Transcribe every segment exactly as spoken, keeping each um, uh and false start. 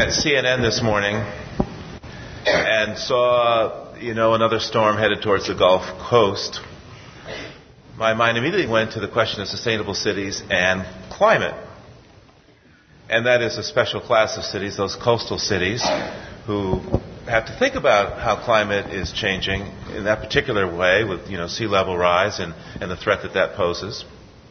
at C N N this morning and saw, you know, another storm headed towards the Gulf Coast, my mind immediately went to the question of sustainable cities and climate. And that is a special class of cities, those coastal cities, who have to think about how climate is changing in that particular way with, you know, sea level rise and, and the threat that that poses.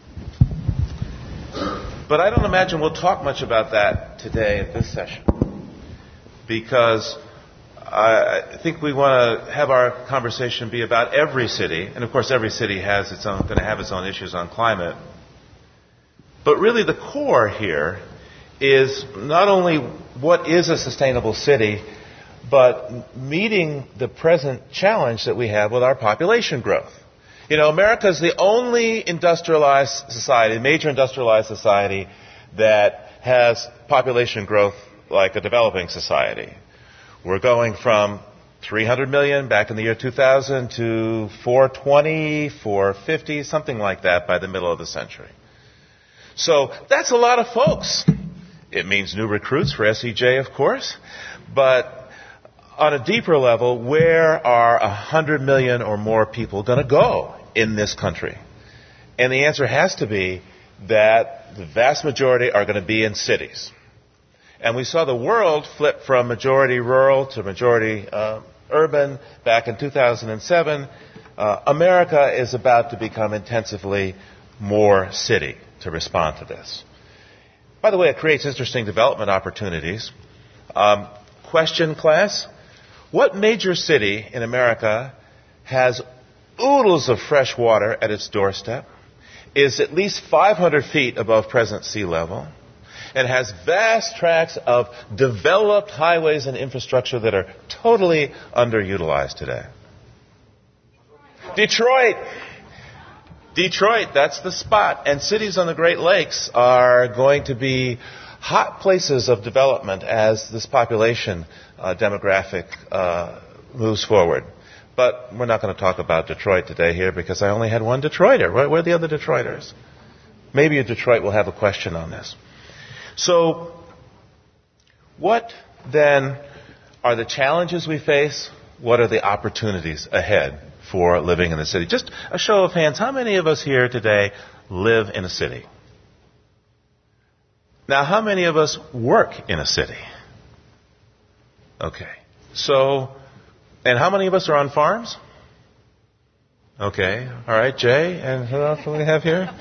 But I don't imagine we'll talk much about that today at this session, because I think we want to have our conversation be about every city, and of course every city has its own, going to have its own issues on climate. But really the core here is not only what is a sustainable city, but meeting the present challenge that we have with our population growth. You know, America is the only industrialized society, major industrialized society, that has population growth like a developing society. We're going from three hundred million back in the year two thousand to four twenty, four fifty, something like that by the middle of the century. So that's a lot of folks. It means new recruits for S E J, of course, but on a deeper level, where are one hundred million or more people going to go in this country? And the answer has to be that the vast majority are going to be in cities. And we saw the world flip from majority rural to majority uh, urban back in two thousand seven. Uh, America is about to become intensively more city to respond to this. By the way, it creates interesting development opportunities. Um, question, class: what major city in America has oodles of fresh water at its doorstep, is at least five hundred feet above present sea level, and has vast tracts of developed highways and infrastructure that are totally underutilized today? Detroit. Detroit, that's the spot. And cities on the Great Lakes are going to be hot places of development as this population uh, demographic uh, moves forward. But we're not going to talk about Detroit today here because I only had one Detroiter. Where, where are the other Detroiters? Maybe a Detroit will have a question on this. So, what then are the challenges we face? What are the opportunities ahead for living in the city? Just a show of hands, how many of us here today live in a city? Now, how many of us work in a city? Okay. So, and how many of us are on farms? Okay. All right, Jay. And who else do we have here?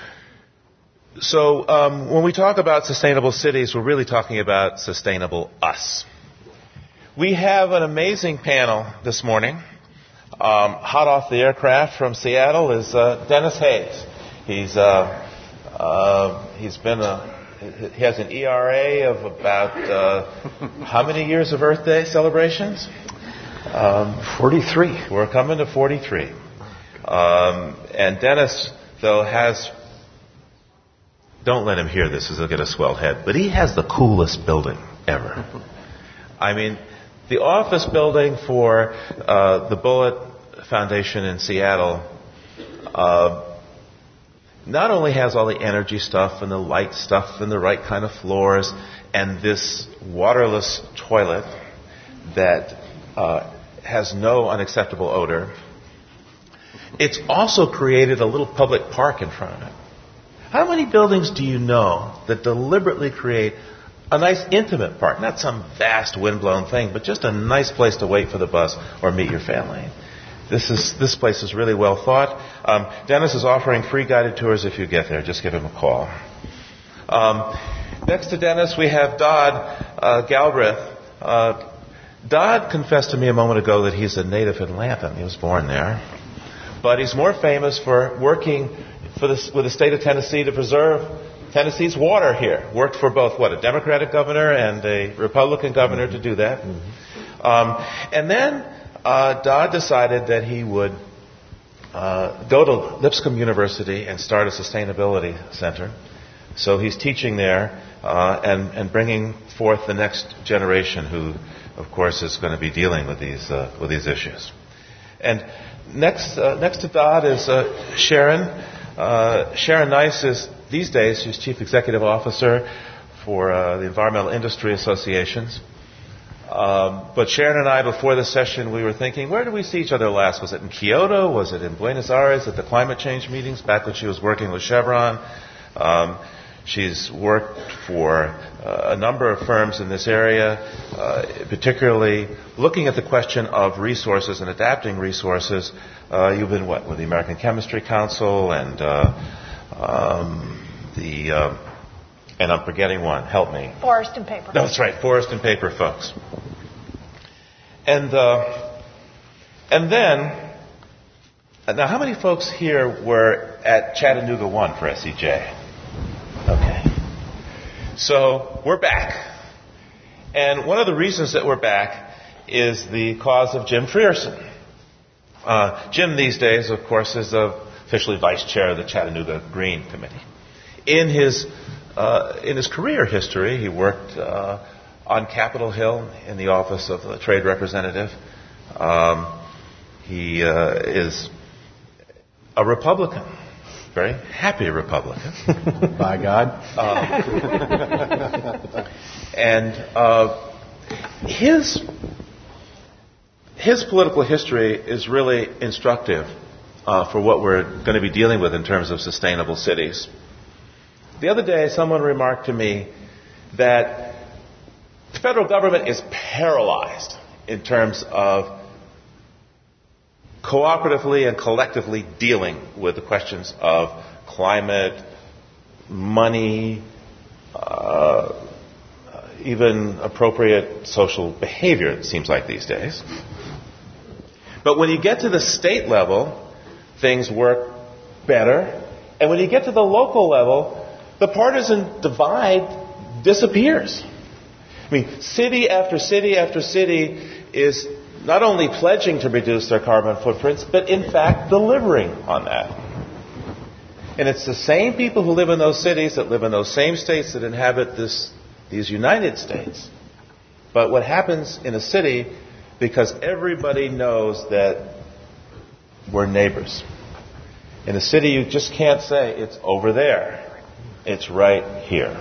So um, when we talk about sustainable cities, we're really talking about sustainable us. We have an amazing panel this morning. Um, hot off the aircraft from Seattle is uh, Dennis Hayes. He's uh, uh, he's been a he has an E R A of about uh, how many years of Earth Day celebrations? Um, forty-three. We're coming to forty-three. Um, and Dennis, though, has... Don't let him hear this, because he'll get a swelled head. But he has the coolest building ever. I mean, the office building for uh, the Bullitt Foundation in Seattle uh, not only has all the energy stuff and the light stuff and the right kind of floors and this waterless toilet that uh, has no unacceptable odor, it's also created a little public park in front of it. How many buildings do you know that deliberately create a nice intimate park? Not some vast windblown thing, but just a nice place to wait for the bus or meet your family. This is this place is really well thought. Um, Dennis is offering free guided tours if you get there. Just give him a call. Um, next to Dennis, we have Dodd uh, Galbraith. Uh, Dodd confessed to me a moment ago that he's a native in Latham. He was born there. But he's more famous for working for the, with the state of Tennessee to preserve Tennessee's water here. Worked for both, what, a Democratic governor and a Republican governor to do that. Mm-hmm. Um, and then uh, Dodd decided that he would uh, go to Lipscomb University and start a sustainability center. So he's teaching there uh, and, and bringing forth the next generation who, of course, is going to be dealing with these uh, with these issues. And next uh, next to Dodd is uh, Sharon. Uh, Sharon Nice is, these days, she's Chief Executive Officer for uh, the Environmental Industry Associations. Um, but Sharon and I, before the session, we were thinking, where did we see each other last? Was it in Kyoto? Was it in Buenos Aires at the climate change meetings back when she was working with Chevron? Um, she's worked for uh, a number of firms in this area, uh, particularly looking at the question of resources and adapting resources. Uh, you've been, what, with the American Chemistry Council and uh, um, the... Uh, And I'm forgetting one. Help me. Forest and Paper. No, that's right. Forest and Paper folks. And uh, and then, now how many folks here were at Chattanooga one for S E J? Okay. So we're back. And one of the reasons that we're back is the cause of Jim Frierson. Uh, Jim these days, of course, is officially vice chair of the Chattanooga Green Committee. In his Uh, in his career history, he worked uh, on Capitol Hill in the office of the trade representative. Um, he uh, is a Republican, very happy Republican. By God. Uh, and uh, his his political history is really instructive uh, for what we're going to be dealing with in terms of sustainable cities. The other day, someone remarked to me that the federal government is paralyzed in terms of cooperatively and collectively dealing with the questions of climate, money, uh, even appropriate social behavior, it seems like these days. But when you get to the state level, things work better. And when you get to the local level, the partisan divide disappears. I mean, city after city after city is not only pledging to reduce their carbon footprints, but in fact delivering on that. And it's the same people who live in those cities that live in those same states that inhabit this, these United States. But what happens in a city, because everybody knows that we're neighbors. In a city, you just can't say it's over there. It's right here.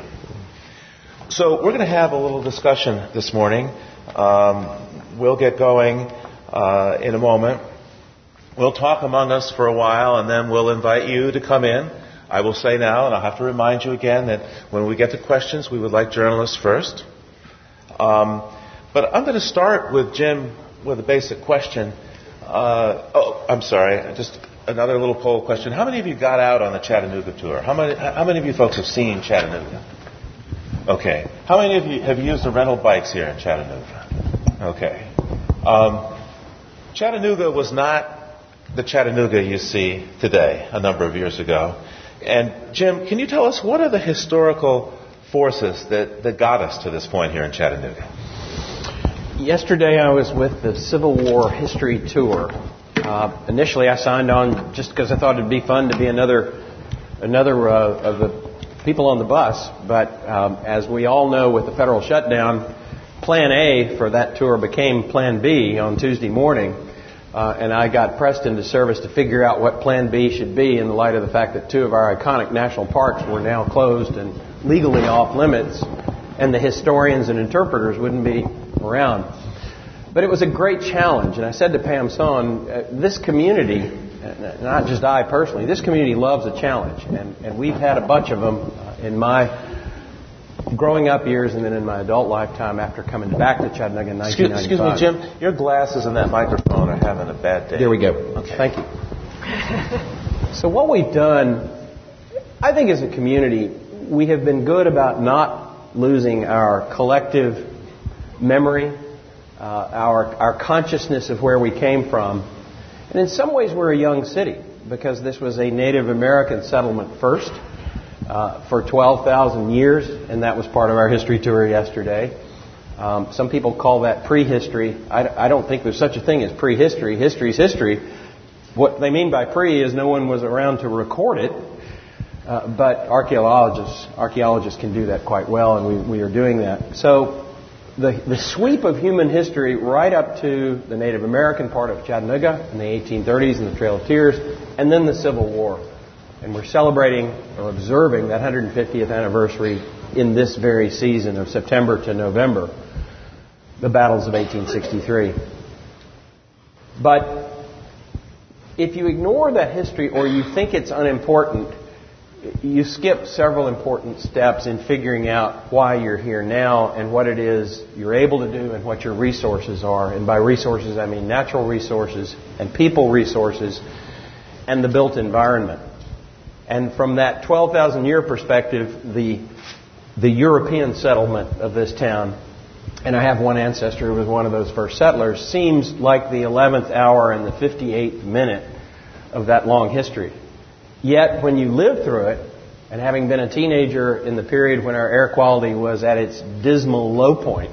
So we're going to have a little discussion this morning. Um, we'll get going uh, in a moment. We'll talk among us for a while, and then we'll invite you to come in. I will say now, and I'll have to remind you again, that when we get to questions, we would like journalists first. Um, but I'm going to start with Jim with a basic question. Uh, oh, I'm sorry. Just another little poll question. How many of you got out on the Chattanooga tour? How many, how many of you folks have seen Chattanooga? Okay. How many of you have used the rental bikes here in Chattanooga? Okay. Um, Chattanooga was not the Chattanooga you see today, a number of years ago. And Jim, can you tell us what are the historical forces that, that got us to this point here in Chattanooga? Yesterday I was with the Civil War History Tour. Uh, initially, I signed on just because I thought it'd be fun to be another another uh, of the people on the bus. But um, as we all know, with the federal shutdown, Plan A for that tour became Plan B on Tuesday morning. Uh, and I got pressed into service to figure out what Plan B should be in the light of the fact that two of our iconic national parks were now closed and legally off limits, and the historians and interpreters wouldn't be around. But it was a great challenge, and I said to Pam Son, uh, this community, not just I personally, this community loves a challenge, and, and we've had a bunch of them uh, in my growing up years and then in my adult lifetime after coming back to Chattanooga in nineteen ninety-five. Excuse, excuse me, Jim, your glasses and that microphone are having a bad day. There we go. Okay. Thank you. So what we've done, I think as a community, we have been good about not losing our collective memory, Uh, our our consciousness of where we came from. And in some ways we're a young city because this was a Native American settlement first uh, for twelve thousand years, and that was part of our history tour yesterday. Um, some people call that prehistory. I, I don't think there's such a thing as prehistory. History's history. What they mean by pre is no one was around to record it, uh, but archaeologists archaeologists can do that quite well, and we, we are doing that. So The, the sweep of human history right up to the Native American part of Chattanooga in the eighteen thirties and the Trail of Tears, and then the Civil War. And we're celebrating or observing that one hundred fiftieth anniversary in this very season of September to November, the battles of eighteen sixty-three. But if you ignore that history or you think it's unimportant, you skip several important steps in figuring out why you're here now and what it is you're able to do and what your resources are. And by resources, I mean natural resources and people resources and the built environment. And from that twelve thousand year perspective, the the European settlement of this town, and I have one ancestor who was one of those first settlers, seems like the eleventh hour and the fifty-eighth minute of that long history. Yet, when you live through it, and having been a teenager in the period when our air quality was at its dismal low point,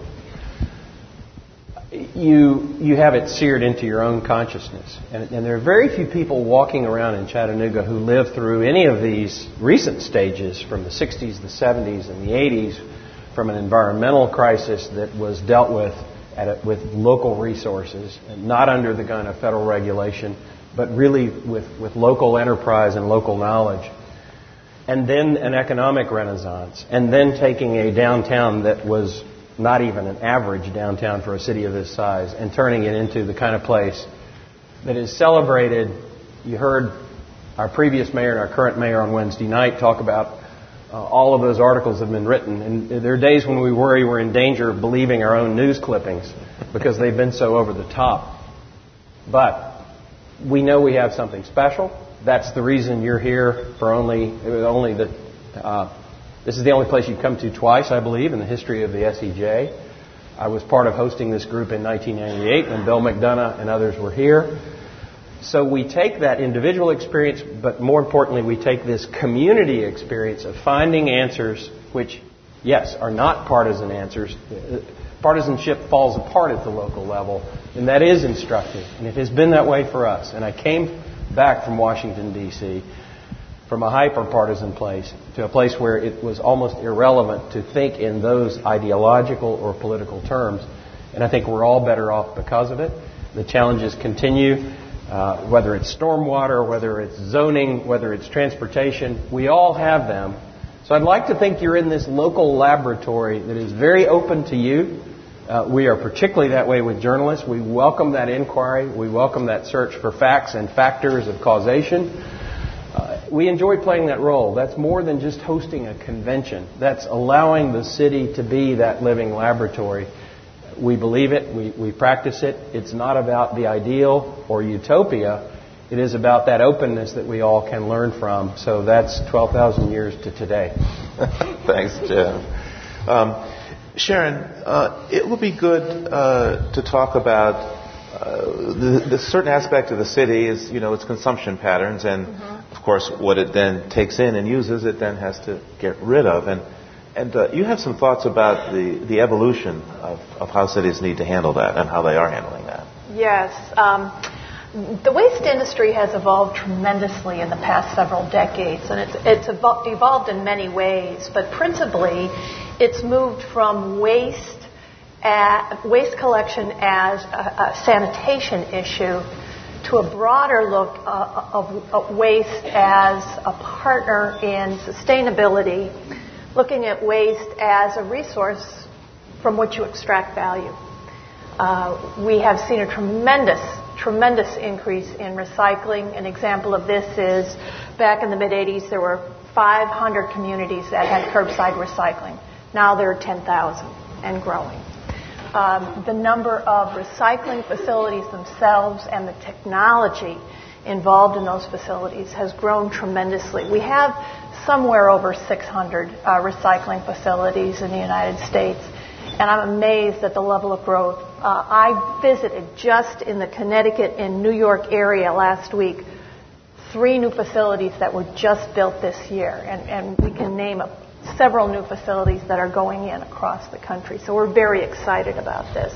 you you have it seared into your own consciousness. And, and there are very few people walking around in Chattanooga who lived through any of these recent stages from the sixties, the seventies, and the eighties, from an environmental crisis that was dealt with at a, with local resources, and not under the gun of federal regulation, but really with, with local enterprise and local knowledge. And then an economic renaissance. And then taking a downtown that was not even an average downtown for a city of this size and turning it into the kind of place that is celebrated. You heard our previous mayor and our current mayor on Wednesday night talk about uh, all of those articles have been written. And there are days when we worry we're in danger of believing our own news clippings because they've been so over the top. But we know we have something special. That's the reason you're here for only only the. Uh, this is the only place you've come to twice, I believe, in the history of the S E J. I was part of hosting this group in nineteen ninety-eight when Bill McDonough and others were here. So we take that individual experience, but more importantly, we take this community experience of finding answers which, yes, are not partisan answers. Partisanship falls apart at the local level, and that is instructive. And it has been that way for us. And I came back from Washington, D C, from a hyper-partisan place to a place where it was almost irrelevant to think in those ideological or political terms. And I think we're all better off because of it. The challenges continue, uh, whether it's stormwater, whether it's zoning, whether it's transportation. We all have them. So I'd like to think you're in this local laboratory that is very open to you. Uh, we are particularly that way with journalists. We welcome that inquiry. We welcome that search for facts and factors of causation. Uh, we enjoy playing that role. That's more than just hosting a convention. That's allowing the city to be that living laboratory. We believe it. We, we practice it. It's not about the ideal or utopia. It is about that openness that we all can learn from. So that's twelve thousand years to today. Thanks, Jim. Um, Sharon, uh, it would be good uh, to talk about uh, the, the certain aspect of the city is, you know, its consumption patterns, and mm-hmm. of course, what it then takes in and uses, it then has to get rid of. And and uh, you have some thoughts about the, the evolution of, of how cities need to handle that and how they are handling that. Yes. Um, The waste industry has evolved tremendously in the past several decades, and it's, it's evol- evolved in many ways, but principally it's moved from waste, at, waste collection as a, a sanitation issue to a broader look uh, of, of waste as a partner in sustainability, looking at waste as a resource from which you extract value. Uh, we have seen a tremendous tremendous increase in recycling. An example of this is back in the mid-eighties, there were five hundred communities that had curbside recycling. Now there are ten thousand and growing. Um, the number of recycling facilities themselves and the technology involved in those facilities has grown tremendously. We have somewhere over six hundred uh, recycling facilities in the United States, and I'm amazed at the level of growth. Uh, I visited just in the Connecticut and New York area last week three new facilities that were just built this year, and, and we can name a, several new facilities that are going in across the country. So we're very excited about this.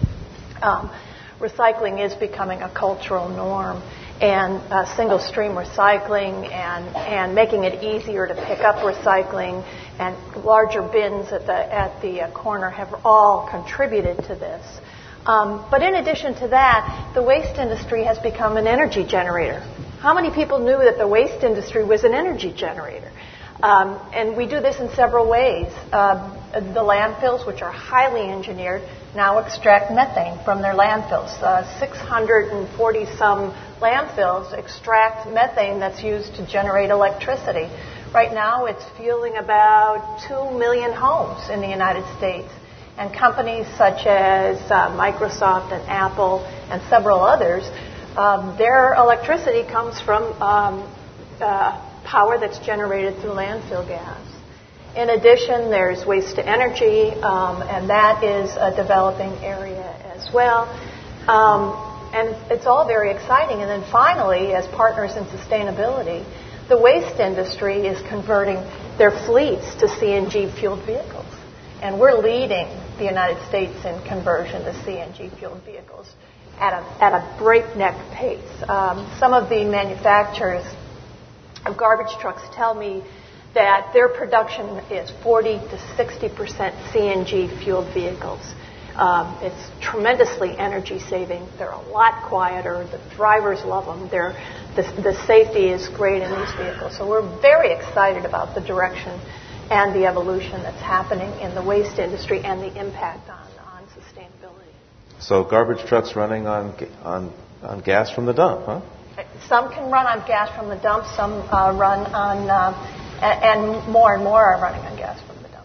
Um, recycling is becoming a cultural norm, and uh, single-stream recycling and, and making it easier to pick up recycling and larger bins at the, at the uh, corner have all contributed to this. Um, but in addition to that, the waste industry has become an energy generator. How many people knew that the waste industry was an energy generator? Um, and we do this in several ways. Uh, the landfills, which are highly engineered, now extract methane from their landfills. Uh, six hundred forty some landfills extract methane that's used to generate electricity. Right now, it's fueling about two million homes in the United States. And companies such as uh, Microsoft and Apple and several others, um, their electricity comes from um, uh, power that's generated through landfill gas. In addition, there's waste to energy, um, and that is a developing area as well. Um, and it's all very exciting. And then finally, as partners in sustainability, the waste industry is converting their fleets to C N G-fueled vehicles. And we're leading the United States in conversion to C N G-fueled vehicles at a, at a breakneck pace. Um, some of the manufacturers of garbage trucks tell me that their production is forty to sixty percent C N G-fueled vehicles. Um, it's tremendously energy saving. They're a lot quieter. The drivers love them. They're, the, the safety is great in these vehicles. So we're very excited about the direction and the evolution that's happening in the waste industry and the impact on, on sustainability. So garbage trucks running on on on gas from the dump, huh? Some can run on gas from the dump. Some uh, run on, uh, and, and more and more are running on gas from the dump.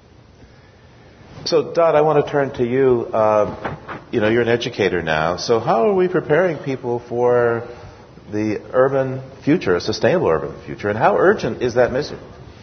So, Dot, I want to turn to you. Uh, you know, you're an educator now. So how are we preparing people for the urban future, a sustainable urban future, and how urgent is that mission?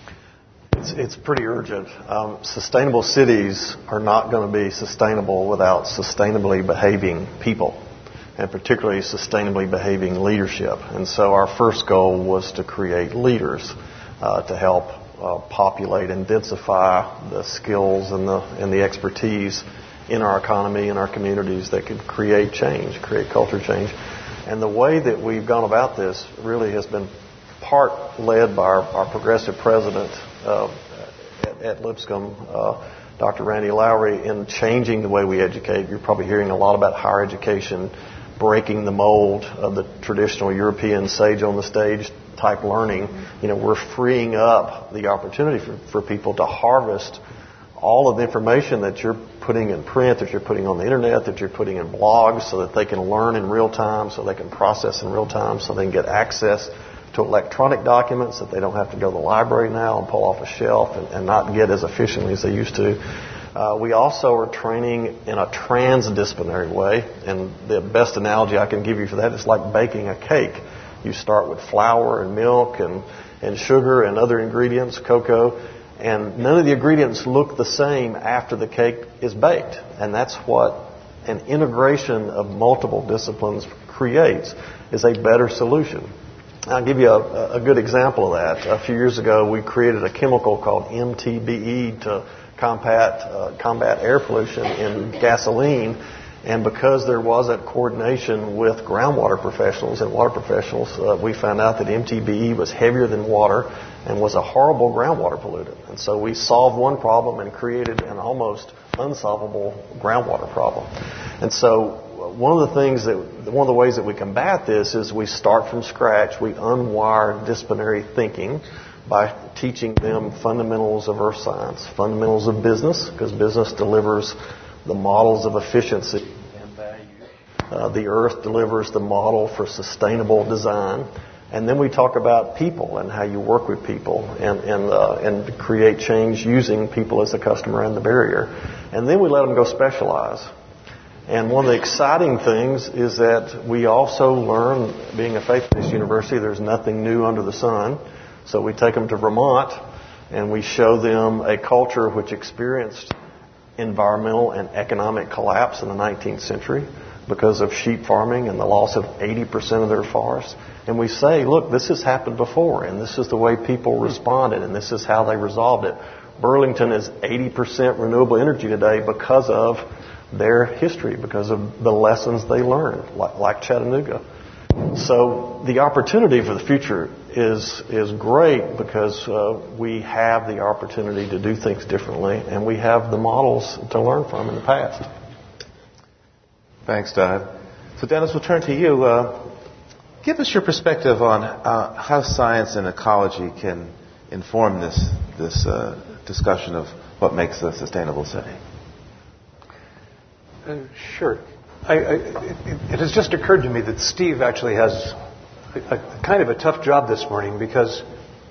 It's, it's pretty urgent. Um, sustainable cities are not going to be sustainable without sustainably behaving people, and particularly sustainably behaving leadership. And so our first goal was to create leaders uh, to help uh, populate and densify the skills and the and the expertise in our economy and our communities that could create change, create culture change. And the way that we've gone about this really has been part led by our, our progressive president uh, at, at Lipscomb, uh, Doctor Randy Lowry, in changing the way we educate. You're probably hearing a lot about higher education breaking the mold of the traditional European sage on the stage type learning. You know, we're freeing up the opportunity for, for people to harvest all of the information that you're putting in print, that you're putting on the internet, that you're putting in blogs, so that they can learn in real time, so they can process in real time, so they can get access to electronic documents, that they don't have to go to the library now and pull off a shelf and, and not get as efficiently as they used to. Uh, we also are training in a transdisciplinary way, and the best analogy I can give you for that is like baking a cake. You start with flour and milk and, and sugar and other ingredients, cocoa, and none of the ingredients look the same after the cake is baked. And that's what an integration of multiple disciplines creates, is a better solution. I'll give you a, a good example of that. A few years ago, we created a chemical called M T B E to combat uh, combat air pollution in gasoline. And because there wasn't coordination with groundwater professionals and water professionals, uh, we found out that M T B E was heavier than water and was a horrible groundwater pollutant. And so we solved one problem and created an almost unsolvable groundwater problem. And so one of the things that, one of the ways that we combat this is we start from scratch. We unwire disciplinary thinking by teaching them fundamentals of earth science, fundamentals of business, because business delivers the models of efficiency and value. Uh, the earth delivers the model for sustainable design. And then we talk about people and how you work with people and and uh, and create change using people as the customer and the barrier. And then we let them go specialize. And one of the exciting things is that we also learn, being a faith-based university, there's nothing new under the sun. So we take them to Vermont and we show them a culture which experienced environmental and economic collapse in the nineteenth century because of sheep farming and the loss of eighty percent of their forests. And we say, look, this has happened before, and this is the way people responded, and this is how they resolved it. Burlington is eighty percent renewable energy today because of their history, because of the lessons they learned, like, like Chattanooga. So the opportunity for the future is is great because uh, we have the opportunity to do things differently, and we have the models to learn from in the past. Thanks, Don. So, Dennis, we'll turn to you. Uh, give us your perspective on uh, how science and ecology can inform this this uh, discussion of what makes a sustainable city. Uh, sure. I, I, it, it has just occurred to me that Steve actually has a, a kind of a tough job this morning, because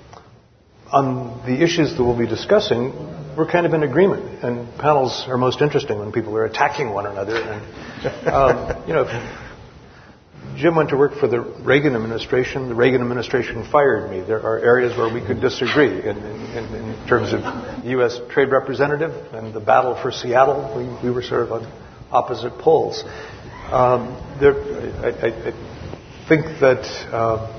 on the issues that we'll be discussing, we're kind of in agreement, and panels are most interesting when people are attacking one another. And um, you know, Jim went to work for the Reagan administration. The Reagan administration fired me. There are areas where we could disagree in, in, in terms of U S trade representative and the battle for Seattle. We, we were sort of on opposite poles. Um, there, I, I, I think that uh,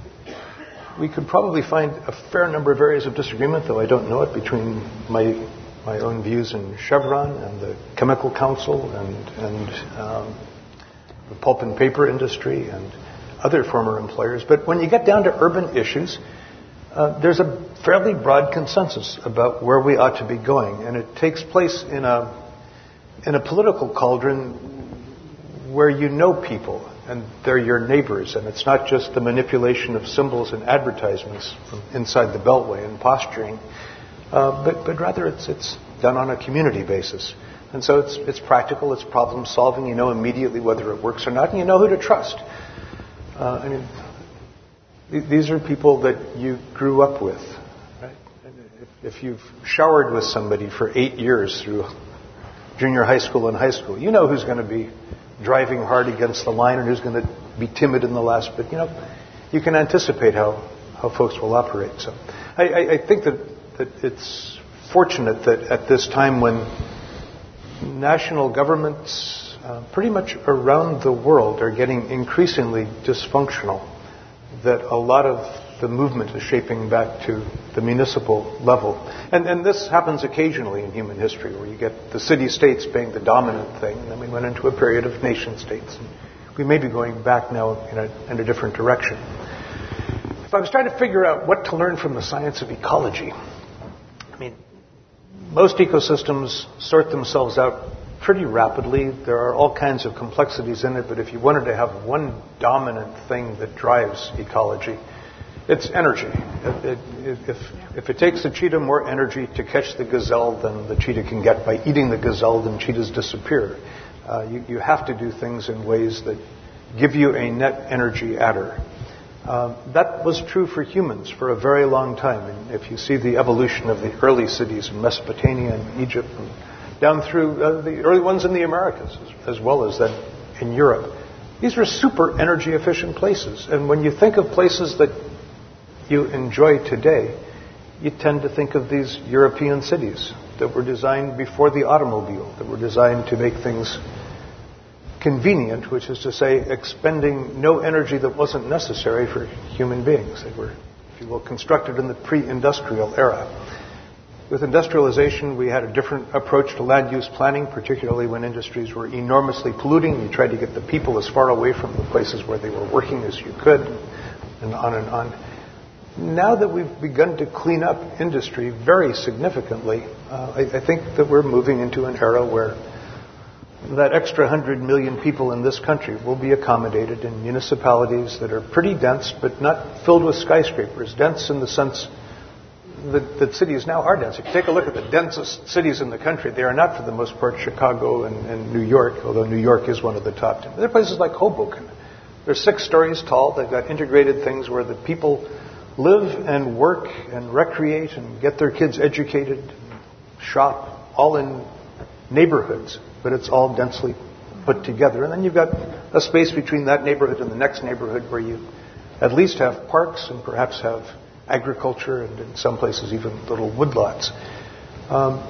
we could probably find a fair number of areas of disagreement, though I don't know it, between my my own views in Chevron and the Chemical Council and and um, the pulp and paper industry and other former employers. But when you get down to urban issues, uh, there's a fairly broad consensus about where we ought to be going, and it takes place in a in a political cauldron where you know people and they're your neighbors, and it's not just the manipulation of symbols and advertisements from inside the Beltway and posturing, uh, but but rather it's it's done on a community basis. And so it's it's practical, it's problem solving. You know immediately whether it works or not, and you know who to trust. Uh, I mean, th- these are people that you grew up with, right? And if, if you've showered with somebody for eight years through junior high school and high school, you know who's going to be driving hard against the line and who's going to be timid in the last bit. You know, you can anticipate how, how folks will operate. So I, I, I think that, that it's fortunate that at this time when national governments uh, pretty much around the world are getting increasingly dysfunctional, that a lot of the movement is shaping back to the municipal level. And, and this happens occasionally in human history, where you get the city-states being the dominant thing, and then we went into a period of nation-states. And we may be going back now in a, in a different direction. If I was trying to figure out what to learn from the science of ecology, I mean, most ecosystems sort themselves out pretty rapidly. There are all kinds of complexities in it, but if you wanted to have one dominant thing that drives ecology, it's energy. It, it, if, if it takes the cheetah more energy to catch the gazelle than the cheetah can get by eating the gazelle, then cheetahs disappear. Uh, you, you have to do things in ways that give you a net energy adder. Uh, that was true for humans for a very long time. And if you see the evolution of the early cities in Mesopotamia and Egypt, and down through uh, the early ones in the Americas, as, as well as then in Europe, these were super energy efficient places. And when you think of places that you enjoy today, you tend to think of these European cities that were designed before the automobile, that were designed to make things convenient, which is to say, expending no energy that wasn't necessary for human beings. They were, if you will, constructed in the pre-industrial era. With industrialization, we had a different approach to land use planning, particularly when industries were enormously polluting. You tried to get the people as far away from the places where they were working as you could, and on and on. Now that we've begun to clean up industry very significantly, uh, I, I think that we're moving into an era where that extra hundred million people in this country will be accommodated in municipalities that are pretty dense, but not filled with skyscrapers. Dense in the sense that, that cities now are dense. If you take a look at the densest cities in the country, they are not, for the most part, Chicago and, and New York, although New York is one of the top ten. There are places like Hoboken. They're six stories tall. They've got integrated things where the people live and work and recreate and get their kids educated, shop, all in neighborhoods, but it's all densely put together. And then you've got a space between that neighborhood and the next neighborhood where you at least have parks and perhaps have agriculture and in some places even little woodlots. Um,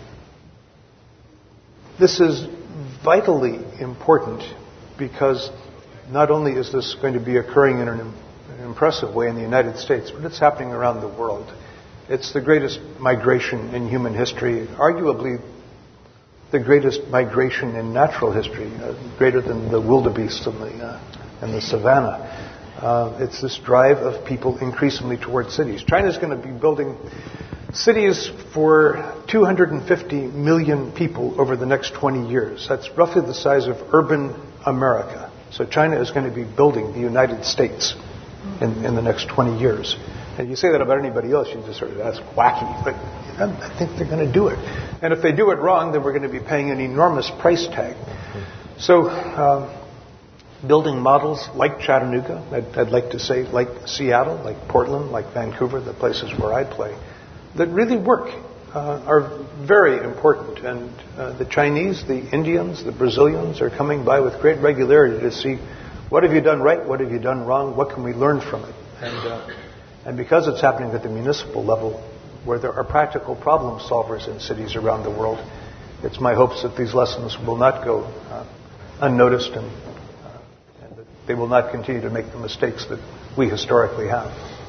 this is vitally important because not only is this going to be occurring in an an impressive way in the United States, but it's happening around the world. It's the greatest migration in human history, arguably the greatest migration in natural history, uh, greater than the wildebeest and the, uh, and the savannah. Uh, it's this drive of people increasingly towards cities. China's going to be building cities for two hundred fifty million people over the next twenty years. That's roughly the size of urban America. So China is going to be building the United States in, in the next twenty years. And you say that about anybody else, you just sort of, that's wacky. But I think they're going to do it. And if they do it wrong, then we're going to be paying an enormous price tag. So um, building models like Chattanooga, I'd, I'd like to say like Seattle, like Portland, like Vancouver, the places where I play, that really work, uh, are very important. And uh, the Chinese, the Indians, the Brazilians are coming by with great regularity to see what have you done right, what have you done wrong, what can we learn from it. And, uh, and because it's happening at the municipal level, where there are practical problem solvers in cities around the world, it's my hopes that these lessons will not go uh, unnoticed and, uh, and that they will not continue to make the mistakes that we historically have.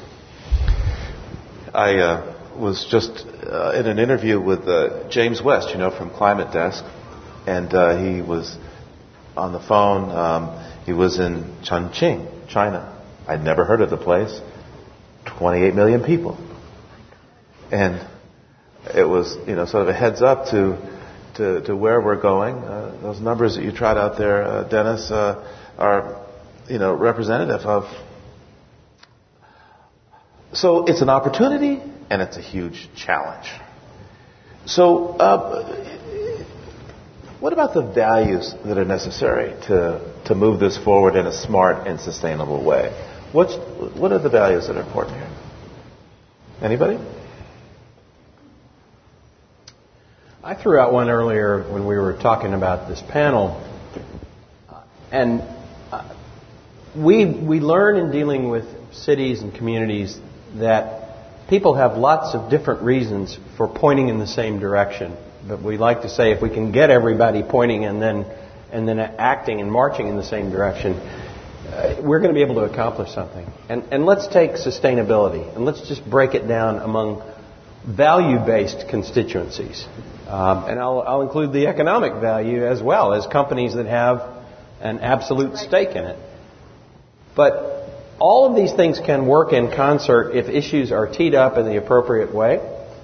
I uh, was just uh, in an interview with uh, James West, you know, from Climate Desk, and uh, he was on the phone. Um, he was in Chongqing, China. I'd never heard of the place. twenty-eight million people. And it was, you know, sort of a heads up to to, to where we're going. Uh, those numbers that you tried out there, uh, Dennis, uh, are, you know, representative of. So it's an opportunity and it's a huge challenge. So uh, what about the values that are necessary to to move this forward in a smart and sustainable way? What's what are the values that are important here? Anybody? I threw out one earlier when we were talking about this panel, and we we learn in dealing with cities and communities that people have lots of different reasons for pointing in the same direction. But we like to say if we can get everybody pointing and then and then acting and marching in the same direction, uh, we're going to be able to accomplish something. And and let's take sustainability and let's just break it down among value-based constituencies. Um, and I'll, I'll include the economic value as well as companies that have an absolute stake in it. But all of these things can work in concert if issues are teed up in the appropriate way.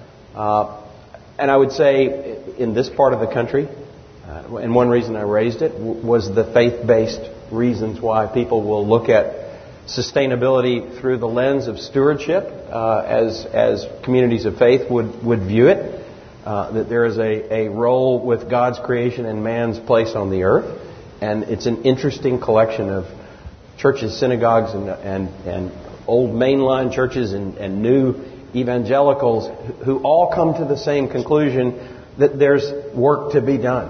Uh, and I would say in this part of the country, uh, and one reason I raised it w- was the faith-based reasons why people will look at sustainability through the lens of stewardship, uh, as as communities of faith would, would view it. Uh, that there is a, a role with God's creation and man's place on the earth. And it's an interesting collection of churches, synagogues, and and, and old mainline churches and, and new evangelicals who all come to the same conclusion that there's work to be done.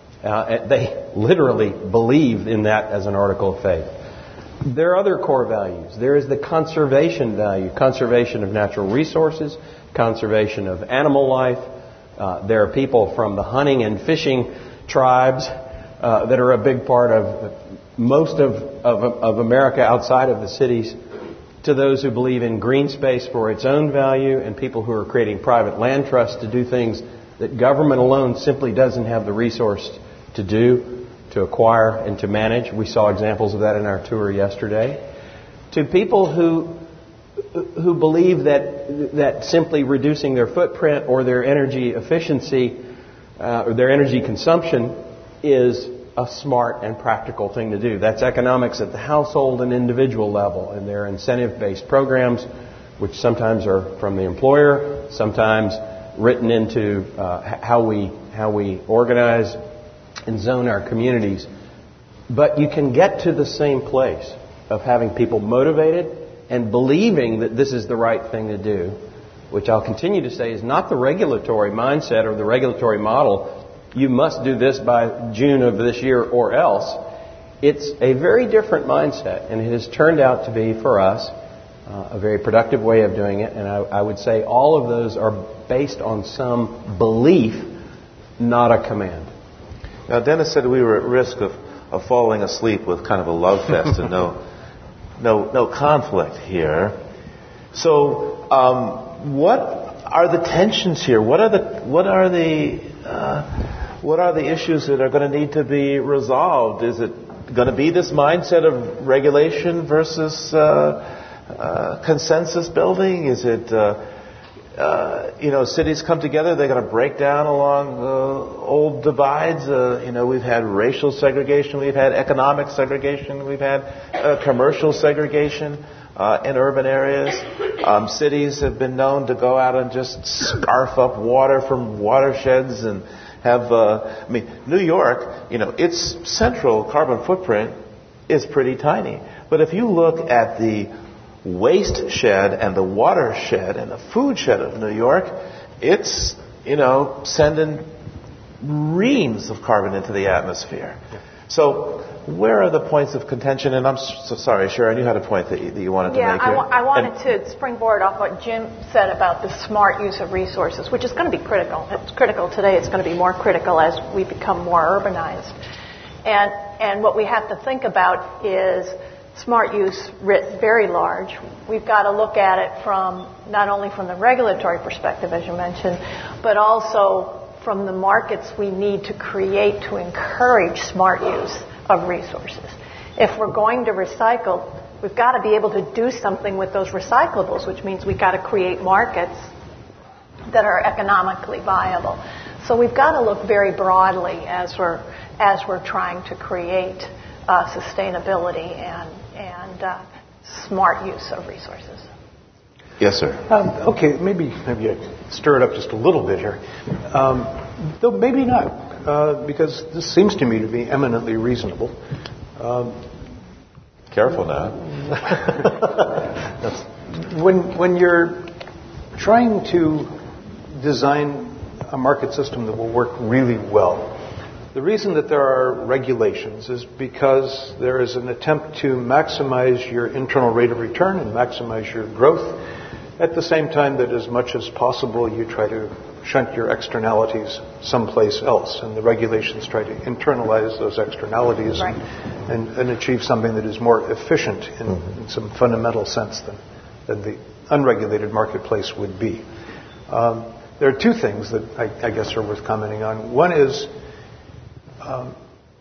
Uh, they literally believe in that as an article of faith. There are other core values. There is the conservation value, conservation of natural resources, conservation of animal life. Uh, there are people from the hunting and fishing tribes uh, that are a big part of most of, of, of America outside of the cities, to those who believe in green space for its own value, and people who are creating private land trusts to do things that government alone simply doesn't have the resource to do, to acquire and to manage. We saw examples of that in our tour yesterday. To people who who believe that that simply reducing their footprint or their energy efficiency uh, or their energy consumption is a smart and practical thing to do. That's economics at the household and individual level, and there are incentive-based programs which sometimes are from the employer, sometimes written into uh, how we how we organize and zone our communities. But you can get to the same place of having people motivated and believing that this is the right thing to do, which I'll continue to say is not the regulatory mindset or the regulatory model. You must do this by June of this year or else. It's a very different mindset, and it has turned out to be, for us, uh, a very productive way of doing it. And I, I would say all of those are based on some belief, not a command. Now, Dennis said we were at risk of, of falling asleep with kind of a love fest and no, no, no conflict here. So, um, what are the tensions here? What are the what are the uh, what are the issues that are going to need to be resolved? Is it going to be this mindset of regulation versus uh, uh, consensus building? Is it uh, uh, you know, cities come together. They're going to break down along uh, old divides. Uh, you know, we've had racial segregation. We've had economic segregation. We've had uh, commercial segregation uh, in urban areas. Um, cities have been known to go out and just scarf up water from watersheds and have, uh, I mean, New York, you know, its central carbon footprint is pretty tiny. But if you look at the waste shed and the water shed and the food shed of New York, it's, you know, sending reams of carbon into the atmosphere. Yeah. So where are the points of contention? And I'm so sorry, Sharon, you had a point that you, that you wanted yeah, to make here. Yeah, I, wa- I wanted and, to springboard off what Jim said about the smart use of resources, which is going to be critical. It's critical today. It's going to be more critical as we become more urbanized. And and what we have to think about is smart use writ very large. We've got to look at it from not only from the regulatory perspective, as you mentioned, but also from the markets we need to create to encourage smart use of resources. If we're going to recycle, we've got to be able to do something with those recyclables, which means we've got to create markets that are economically viable. So we've got to look very broadly as we're as we're trying to create uh, sustainability and and uh, smart use of resources. Yes, sir. Um, okay, maybe maybe I stir it up just a little bit here, um, though maybe not, uh, because this seems to me to be eminently reasonable. Um, Careful now. when when you're trying to design a market system that will work really well, the reason that there are regulations is because there is an attempt to maximize your internal rate of return and maximize your growth, at the same time that as much as possible you try to shunt your externalities someplace else, and the regulations try to internalize those externalities right. and, and, and achieve something that is more efficient in, in some fundamental sense than, than the unregulated marketplace would be. Um, there are two things that I, I guess are worth commenting on. One is Um,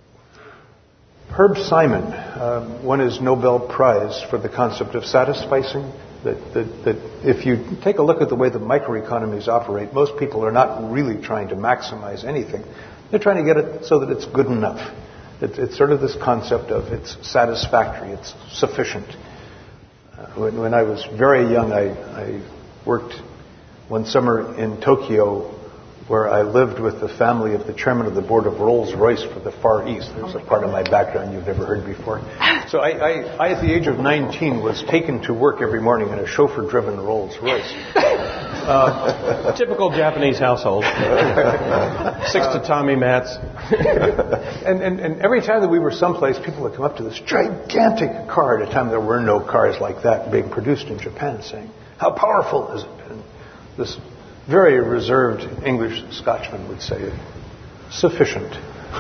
Herb Simon uh, won his Nobel Prize for the concept of satisficing, that, that, that if you take a look at the way the microeconomies operate, most people are not really trying to maximize anything. They're trying to get it so that it's good enough. It, it's sort of this concept of it's satisfactory, it's sufficient. Uh, when, when I was very young, I, I worked one summer in Tokyo, where I lived with the family of the chairman of the board of Rolls-Royce for the Far East. There's a part of my background you've never heard before. So I, I, I, at the age of nineteen, was taken to work every morning in a chauffeur-driven Rolls-Royce. Uh, Typical Japanese household. Six tatami mats. and, and, and every time that we were someplace, people would come up to this gigantic car at a time there were no cars like that being produced in Japan, saying, "How powerful is it?" And this very reserved English Scotchman would say, sufficient.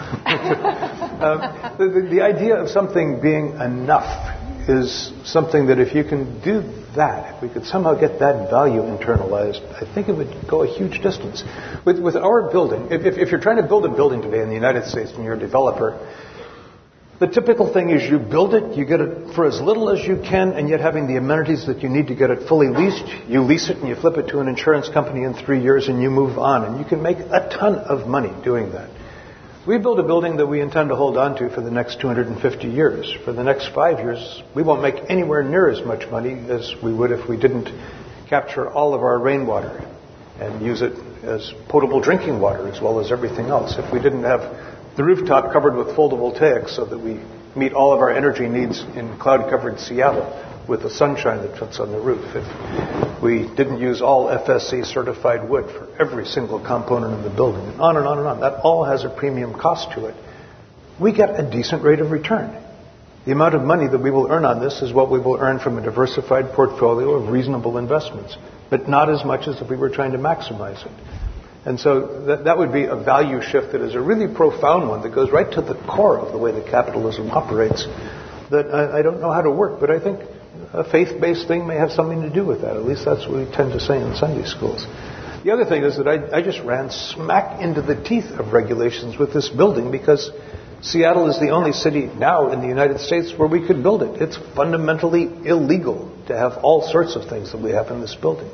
um, the, the, the idea of something being enough is something that if you can do that, if we could somehow get that value internalized, I think it would go a huge distance. With, with our building, if, if, if you're trying to build a building today in the United States and you're a developer, the typical thing is you build it, you get it for as little as you can, and yet having the amenities that you need to get it fully leased, you lease it and you flip it to an insurance company in three years and you move on. And you can make a ton of money doing that. We build a building that we intend to hold on to for the next two hundred fifty years. For the next five years, we won't make anywhere near as much money as we would if we didn't capture all of our rainwater and use it as potable drinking water as well as everything else. If we didn't have the rooftop covered with photovoltaics so that we meet all of our energy needs in cloud-covered Seattle with the sunshine that fits on the roof. If we didn't use all F S C certified wood for every single component in the building, and on and on and on. That all has a premium cost to it. We get a decent rate of return. The amount of money that we will earn on this is what we will earn from a diversified portfolio of reasonable investments, but not as much as if we were trying to maximize it. And so that, that would be a value shift that is a really profound one that goes right to the core of the way that capitalism operates that I, I don't know how to work, but I think a faith-based thing may have something to do with that. At least that's what we tend to say in Sunday schools. The other thing is that I, I just ran smack into the teeth of regulations with this building because Seattle is the only city now in the United States where we could build it. It's fundamentally illegal to have all sorts of things that we have in this building. We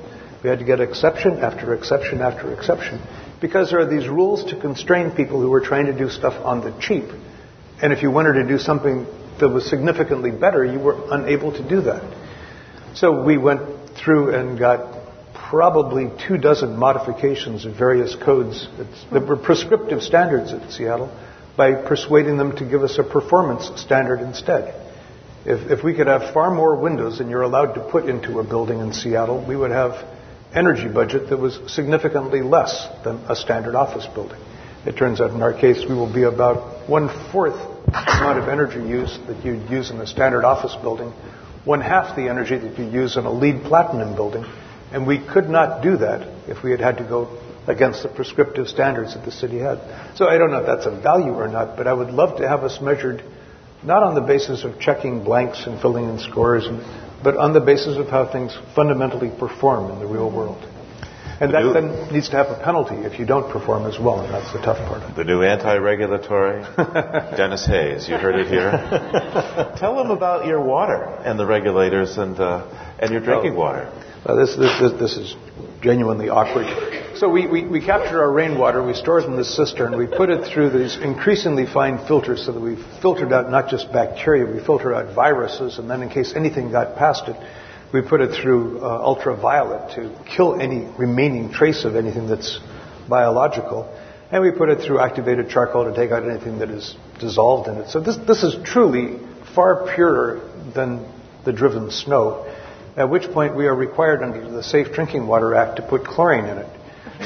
We had to get exception after exception after exception because there are these rules to constrain people who were trying to do stuff on the cheap. And if you wanted to do something that was significantly better, you were unable to do that. So we went through and got probably two dozen modifications of various codes that were prescriptive standards at Seattle by persuading them to give us a performance standard instead. If, if we could have far more windows than you're allowed to put into a building in Seattle, we would have energy budget that was significantly less than a standard office building. It turns out in our case we will be about one-fourth amount of energy use that you'd use in a standard office building, one-half the energy that you use in a LEED Platinum building, and we could not do that if we had had to go against the prescriptive standards that the city had. So I don't know if that's a value or not, but I would love to have us measured not on the basis of checking blanks and filling in scores, and, but on the basis of how things fundamentally perform in the real world. And that then needs to have a penalty if you don't perform as well, and that's the tough part of it. The new anti-regulatory, Dennis Hayes, you heard it here. Tell them about your water and the regulators and uh, and your drinking oh. water. Uh, this, this, this, this is genuinely awkward. So we, we, we capture our rainwater, we store it in this cistern, we put it through these increasingly fine filters so that we've filtered out not just bacteria, we filter out viruses, and then in case anything got past it, we put it through uh, ultraviolet to kill any remaining trace of anything that's biological. And we put it through activated charcoal to take out anything that is dissolved in it. So this, this is truly far purer than the driven snow, at which point we are required under the Safe Drinking Water Act to put chlorine in it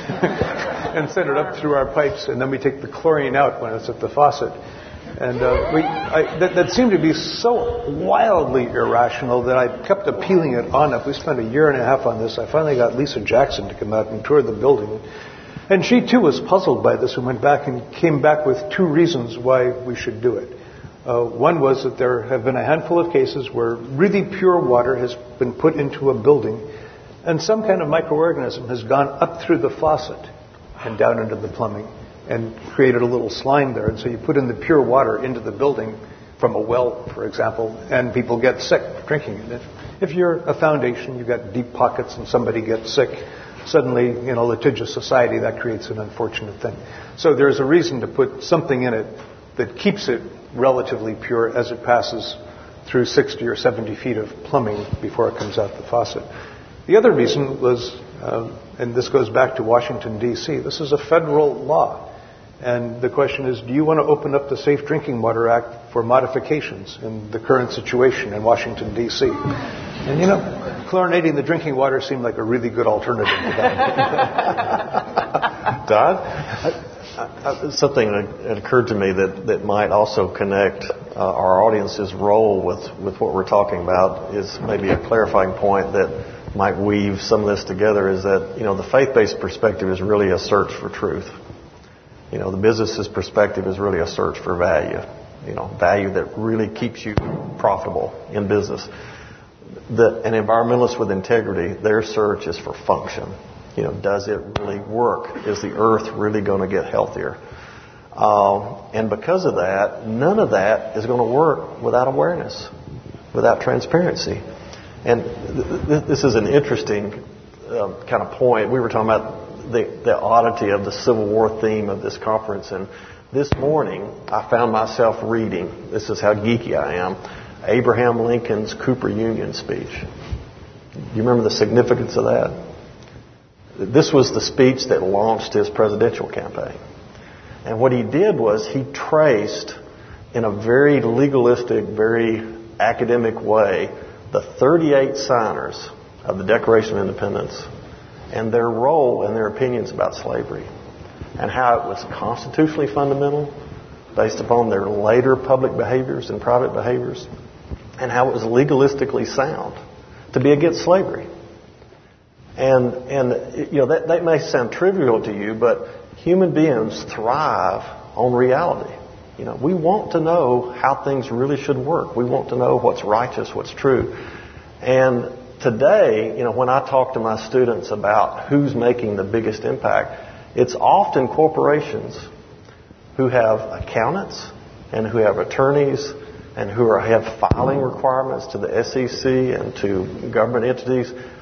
and send it up through our pipes, and then we take the chlorine out when it's at the faucet. And uh, we, I, that, that seemed to be so wildly irrational that I kept appealing it on up. We spent a year and a half on this. I finally got Lisa Jackson to come out and tour the building. And she, too, was puzzled by this and went back and came back with two reasons why we should do it. Uh, one was that there have been a handful of cases where really pure water has been put into a building and some kind of microorganism has gone up through the faucet and down into the plumbing and created a little slime there. And so you put in the pure water into the building from a well, for example, and people get sick drinking it. If you're a foundation, you've got deep pockets and somebody gets sick, suddenly, in a litigious society, that creates an unfortunate thing. So there's a reason to put something in it that keeps it relatively pure as it passes through sixty or seventy feet of plumbing before it comes out the faucet. The other reason was, uh, and this goes back to Washington, D C, this is a federal law. And the question is, do you want to open up the Safe Drinking Water Act for modifications in the current situation in Washington, D C? And, you know, chlorinating the drinking water seemed like a really good alternative to that. Don? Uh, uh, something that occurred to me that, that might also connect uh, our audience's role with, with what we're talking about is maybe a clarifying point that might weave some of this together is that, you know, the faith-based perspective is really a search for truth. You know, the business's perspective is really a search for value, you know, value that really keeps you profitable in business. The, an environmentalist with integrity, their search is for function. You know, does it really work? Is the earth really going to get healthier? Um, and because of that, none of that is going to work without awareness, without transparency. And th- th- this is an interesting uh, kind of point. We were talking about the, the oddity of the Civil War theme of this conference. And this morning, I found myself reading, this is how geeky I am, Abraham Lincoln's Cooper Union speech. Do you remember the significance of that? This was the speech that launched his presidential campaign. And what he did was he traced, in a very legalistic, very academic way, the thirty-eight signers of the Declaration of Independence and their role and their opinions about slavery and how it was constitutionally fundamental based upon their later public behaviors and private behaviors and how it was legalistically sound to be against slavery. And, and you know, that, that may sound trivial to you, but human beings thrive on reality. You know, we want to know how things really should work. We want to know what's righteous, what's true. And today, you know, when I talk to my students about who's making the biggest impact, it's often corporations who have accountants and who have attorneys and who are, have filing requirements to the S E C and to government entities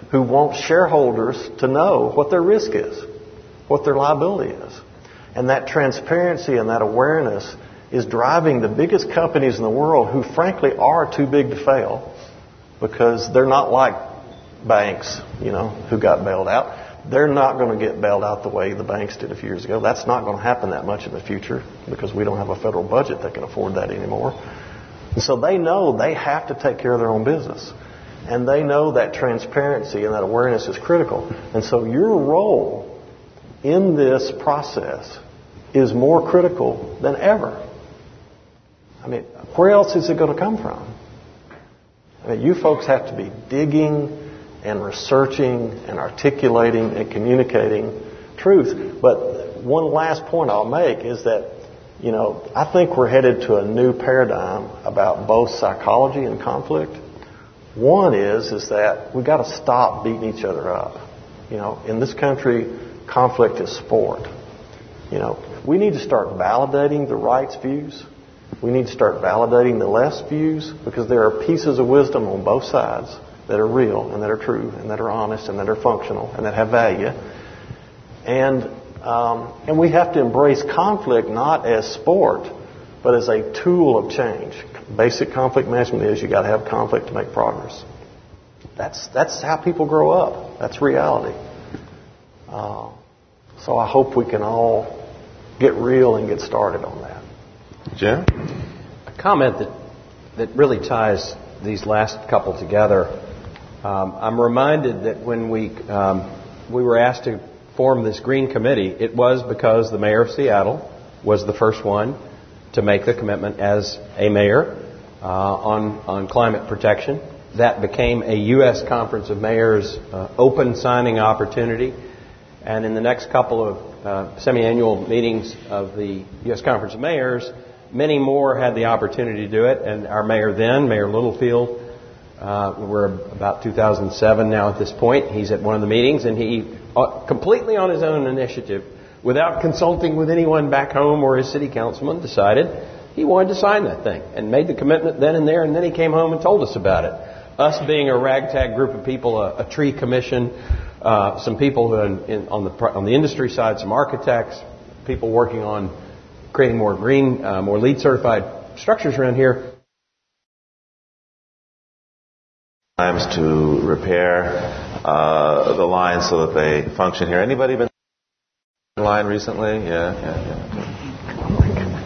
who want shareholders to know what their risk is, what their liability is. And that transparency and that awareness is driving the biggest companies in the world who frankly are too big to fail because they're not like banks, you know, who got bailed out. They're not going to get bailed out the way the banks did a few years ago. That's not going to happen that much in the future because we don't have a federal budget that can afford that anymore. And so they know they have to take care of their own business. And they know that transparency and that awareness is critical. And so your role in this process is more critical than ever. I mean, where else is it going to come from? I mean, you folks have to be digging and researching and articulating and communicating truth. But one last point I'll make is that, you know, I think we're headed to a new paradigm about both psychology and conflict. One is, is that we've got to stop beating each other up. You know, in this country, conflict is sport. You know, we need to start validating the right's views. We need to start validating the left's views because there are pieces of wisdom on both sides that are real and that are true and that are honest and that are functional and that have value. And um, and we have to embrace conflict not as sport, but as a tool of change. Basic conflict management is you got to have conflict to make progress. That's that's how people grow up. That's reality. Uh, so I hope we can all get real and get started on that. Jim? A comment that that really ties these last couple together. Um, I'm reminded that when we um, we were asked to form this Green Committee, it was because the mayor of Seattle was the first one to make the commitment as a mayor uh, on on climate protection. That became a U S Conference of Mayors uh, open signing opportunity, and in the next couple of uh, semi-annual meetings of the U S Conference of Mayors, many more had the opportunity to do it. And our mayor then, Mayor Littlefield. Uh, we're about two thousand seven now at this point. He's at one of the meetings, and he, uh, completely on his own initiative, without consulting with anyone back home or his city councilman, decided he wanted to sign that thing and made the commitment then and there, and then he came home and told us about it. Us being a ragtag group of people, a, a tree commission, uh, some people who in, in, on the on the industry side, some architects, people working on creating more green, uh, more LEED certified structures around here. Times to repair uh, the lines so that they function here. Anybody been in line recently? Yeah, yeah, yeah. Oh my goodness.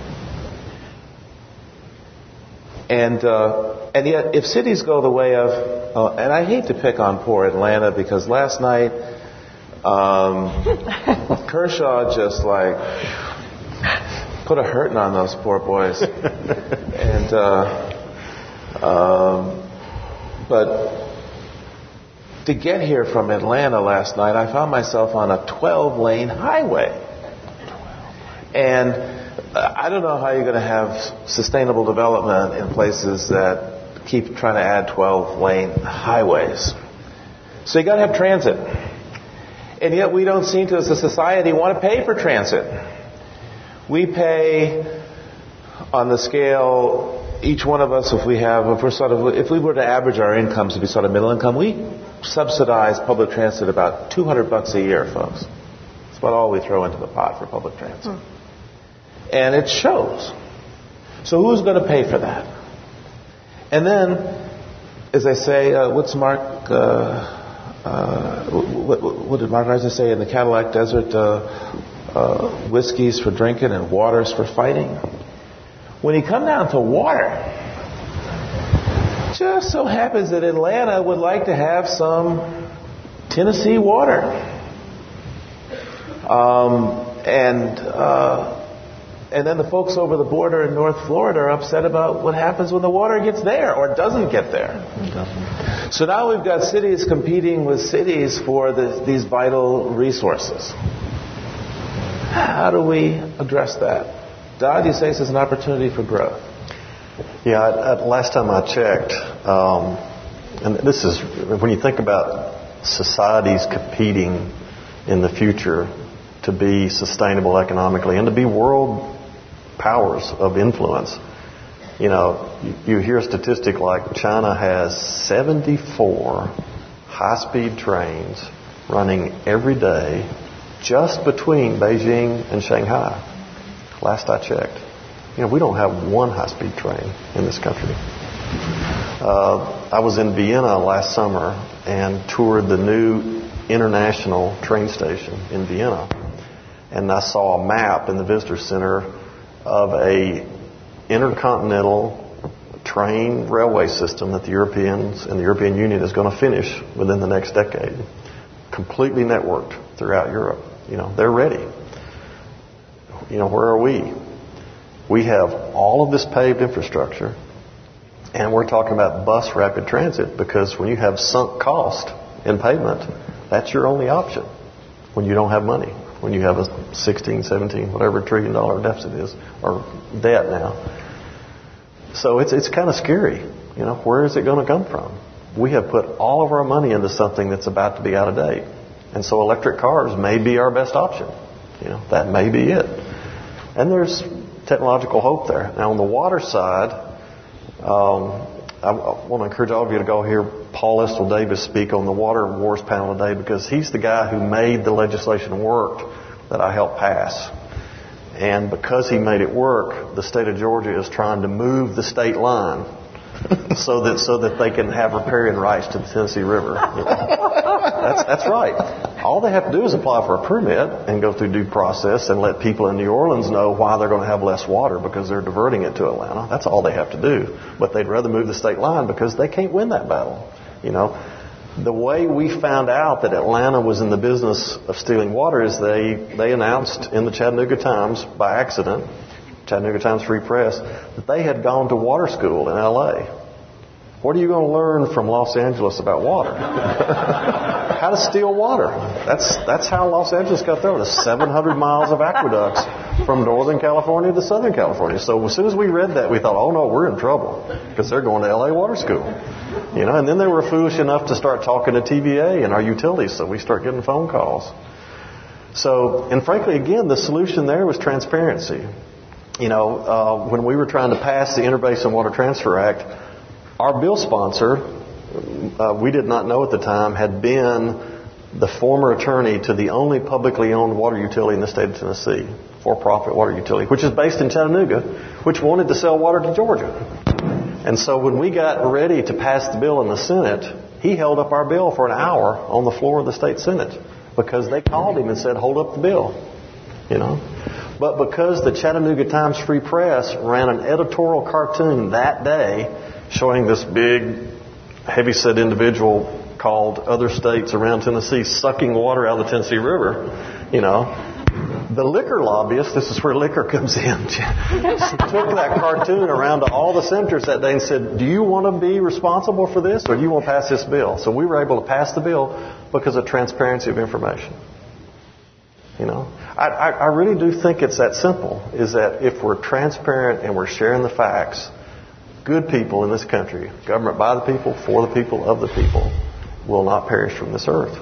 And uh, and yet, if cities go the way of, uh, and I hate to pick on poor Atlanta because last night um, Kershaw just like put a hurting on those poor boys, and. Uh, um, But to get here from Atlanta last night, I found myself on a twelve-lane highway. And I don't know how you're going to have sustainable development in places that keep trying to add twelve-lane highways. So you got to have transit. And yet we don't seem to, as a society, want to pay for transit. We pay on the scale... Each one of us, if we have, if we're sort of, if we were to average our incomes to be sort of middle income, we subsidize public transit about two hundred bucks a year, folks. That's about all we throw into the pot for public transit. Hmm. And it shows. So who's going to pay for that? And then, as I say, uh, what's Mark, uh, uh, what, what did Mark Reisner say in the Cadillac Desert? Uh, uh, whiskeys for drinking and waters for fighting. When you come down to water, just so happens that Atlanta would like to have some Tennessee water. Um, and uh, and then the folks over the border in North Florida are upset about what happens when the water gets there or doesn't get there. So now we've got cities competing with cities for the, these vital resources. How do we address that? Dodd, you say this is an opportunity for growth. Yeah, I, I, last time I checked, um, and this is, when you think about societies competing in the future to be sustainable economically and to be world powers of influence, you know, you, you hear a statistic like China has seventy-four high-speed trains running every day just between Beijing and Shanghai. Last I checked. You know, we don't have one high-speed train in this country. Uh, I was in Vienna last summer and toured the new international train station in Vienna. And I saw a map in the visitor center of a intercontinental train railway system that the Europeans and the European Union is going to finish within the next decade. Completely networked throughout Europe. You know, they're ready. You know, where are we? We have all of this paved infrastructure, and we're talking about bus rapid transit because when you have sunk cost in pavement, that's your only option when you don't have money, when you have a sixteen, seventeen, whatever trillion dollar deficit is, or debt now. So it's it's kind of scary. You know, where is it going to come from? We have put all of our money into something that's about to be out of date. And so electric cars may be our best option. You know, that may be it. And there's technological hope there. Now, on the water side, um, I, I want to encourage all of you to go hear Paul Estill Davis speak on the Water Wars panel today because he's the guy who made the legislation work that I helped pass. And because he made it work, the state of Georgia is trying to move the state line so that so that they can have riparian rights to the Tennessee River. You know? That's that's right. All they have to do is apply for a permit and go through due process and let people in New Orleans know why they're going to have less water because they're diverting it to Atlanta. That's all they have to do. But they'd rather move the state line because they can't win that battle. You know, the way we found out that Atlanta was in the business of stealing water is they they announced in the Chattanooga Times by accident, Chattanooga Times Free Press, that they had gone to water school in L A. What are you going to learn from Los Angeles about water? How to steal water. That's that's how Los Angeles got there. There's seven hundred miles of aqueducts from Northern California to Southern California. So as soon as we read that, we thought, oh no, we're in trouble because they're going to L A water school. You know, and then they were foolish enough to start talking to T V A and our utilities, so we start getting phone calls. So, and frankly, again, the solution there was transparency. You know, uh, when we were trying to pass the Interbasin Water Transfer Act, our bill sponsor, uh, we did not know at the time, had been the former attorney to the only publicly owned water utility in the state of Tennessee, for-profit water utility, which is based in Chattanooga, which wanted to sell water to Georgia. And so when we got ready to pass the bill in the Senate, he held up our bill for an hour on the floor of the state Senate because they called him and said, hold up the bill. You know? But because the Chattanooga Times Free Press ran an editorial cartoon that day showing this big, heavyset individual called Other States Around Tennessee sucking water out of the Tennessee River, you know, the liquor lobbyists, this is where liquor comes in, took that cartoon around to all the senators that day and said, do you want to be responsible for this or do you want to pass this bill? So we were able to pass the bill because of transparency of information. You know, I, I, I really do think it's that simple, is that if we're transparent and we're sharing the facts, good people in this country, government by the people, for the people, of the people, will not perish from this earth.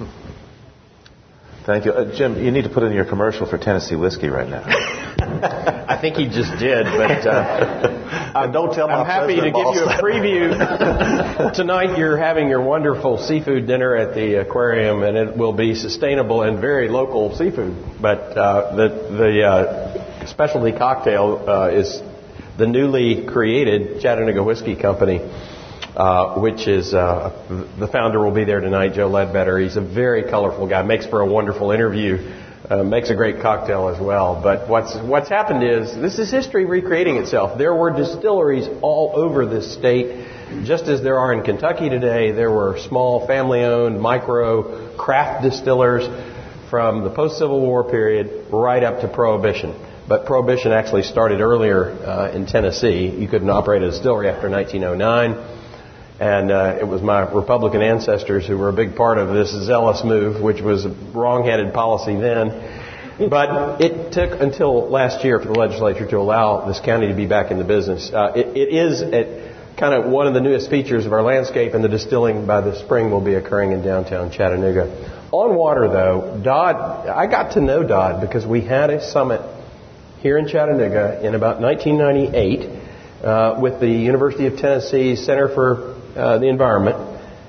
Thank you. Uh, Jim, you need to put in your commercial for Tennessee whiskey right now. I think he just did, but uh, and don't tell I'm my happy to give you a preview. Tonight you're having your wonderful seafood dinner at the aquarium, and it will be sustainable and very local seafood. But uh, the, the uh, specialty cocktail uh, is the newly created Chattanooga Whiskey Company, uh, which is, uh, the founder will be there tonight, Joe Ledbetter. He's a very colorful guy, makes for a wonderful interview, uh, makes a great cocktail as well. But what's, what's happened is, this is history recreating itself. There were distilleries all over this state, just as there are in Kentucky today. There were small family-owned micro craft distillers from the post-Civil War period right up to Prohibition. But Prohibition actually started earlier uh, in Tennessee. You couldn't operate a distillery after nineteen oh nine. And uh, it was my Republican ancestors who were a big part of this zealous move, which was a wrong-headed policy then. But it took until last year for the legislature to allow this county to be back in the business. Uh, it, it is at kind of one of the newest features of our landscape, and the distilling by the spring will be occurring in downtown Chattanooga. On water, though, Dodd, I got to know Dodd because we had a summit here in Chattanooga in about nineteen ninety-eight uh, with the University of Tennessee Center for uh, the Environment.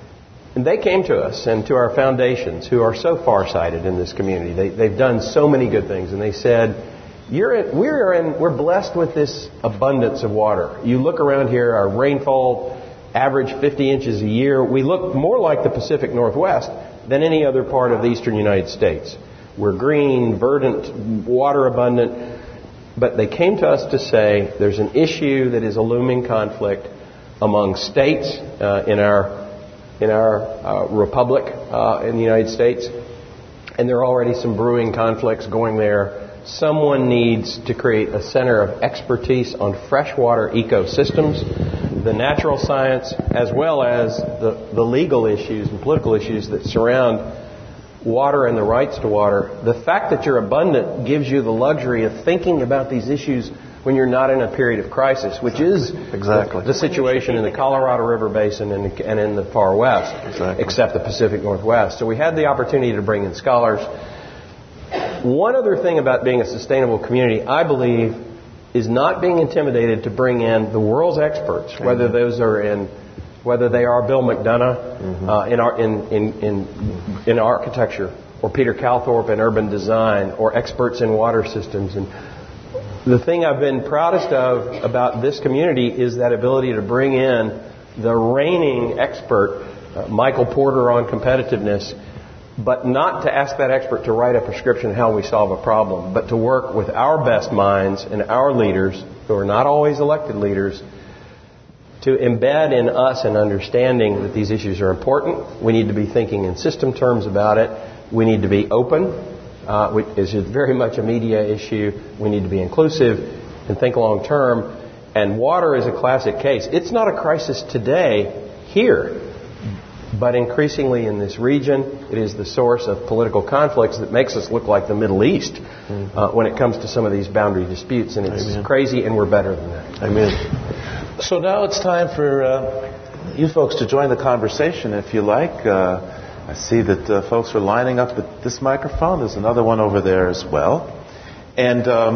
And they came to us and to our foundations, who are so far-sighted in this community. They, they've done so many good things, and they said, You're in, we're, in, we're blessed with this abundance of water. You look around here, our rainfall average fifty inches a year. We look more like the Pacific Northwest than any other part of the eastern United States. We're green, verdant, water abundant. But they came to us to say there's an issue that is a looming conflict among states uh, in our in our uh, republic uh, in the United States. And there are already some brewing conflicts going there. Someone needs to create a center of expertise on freshwater ecosystems, the natural science, as well as the, the legal issues and political issues that surround water and the rights to water. The fact that you're abundant gives you the luxury of thinking about these issues when you're not in a period of crisis, which is exactly the, the situation in the Colorado River Basin and, and in the far west, exactly. except the Pacific Northwest. So we had the opportunity to bring in scholars. One other thing about being a sustainable community, I believe, is not being intimidated to bring in the world's experts, mm-hmm. whether those are in, whether they are Bill McDonough mm-hmm. uh, in, our, in, in, in, in architecture, or Peter Calthorpe in urban design, or experts in water systems. And the thing I've been proudest of about this community is that ability to bring in the reigning expert, uh, Michael Porter, on competitiveness, but not to ask that expert to write a prescription how we solve a problem, but to work with our best minds and our leaders, who are not always elected leaders, to embed in us an understanding that these issues are important. We need to be thinking in system terms about it. We need to be open. Uh, which is very much a media issue. We need to be inclusive and think long term. And water is a classic case. It's not a crisis today here, but increasingly in this region, it is the source of political conflicts that makes us look like the Middle East uh, when it comes to some of these boundary disputes. And it's Amen. Crazy, and we're better than that. Amen. So now it's time for uh, you folks to join the conversation, if you like. Uh, I see that uh, folks are lining up at this microphone. There's another one over there as well. And um,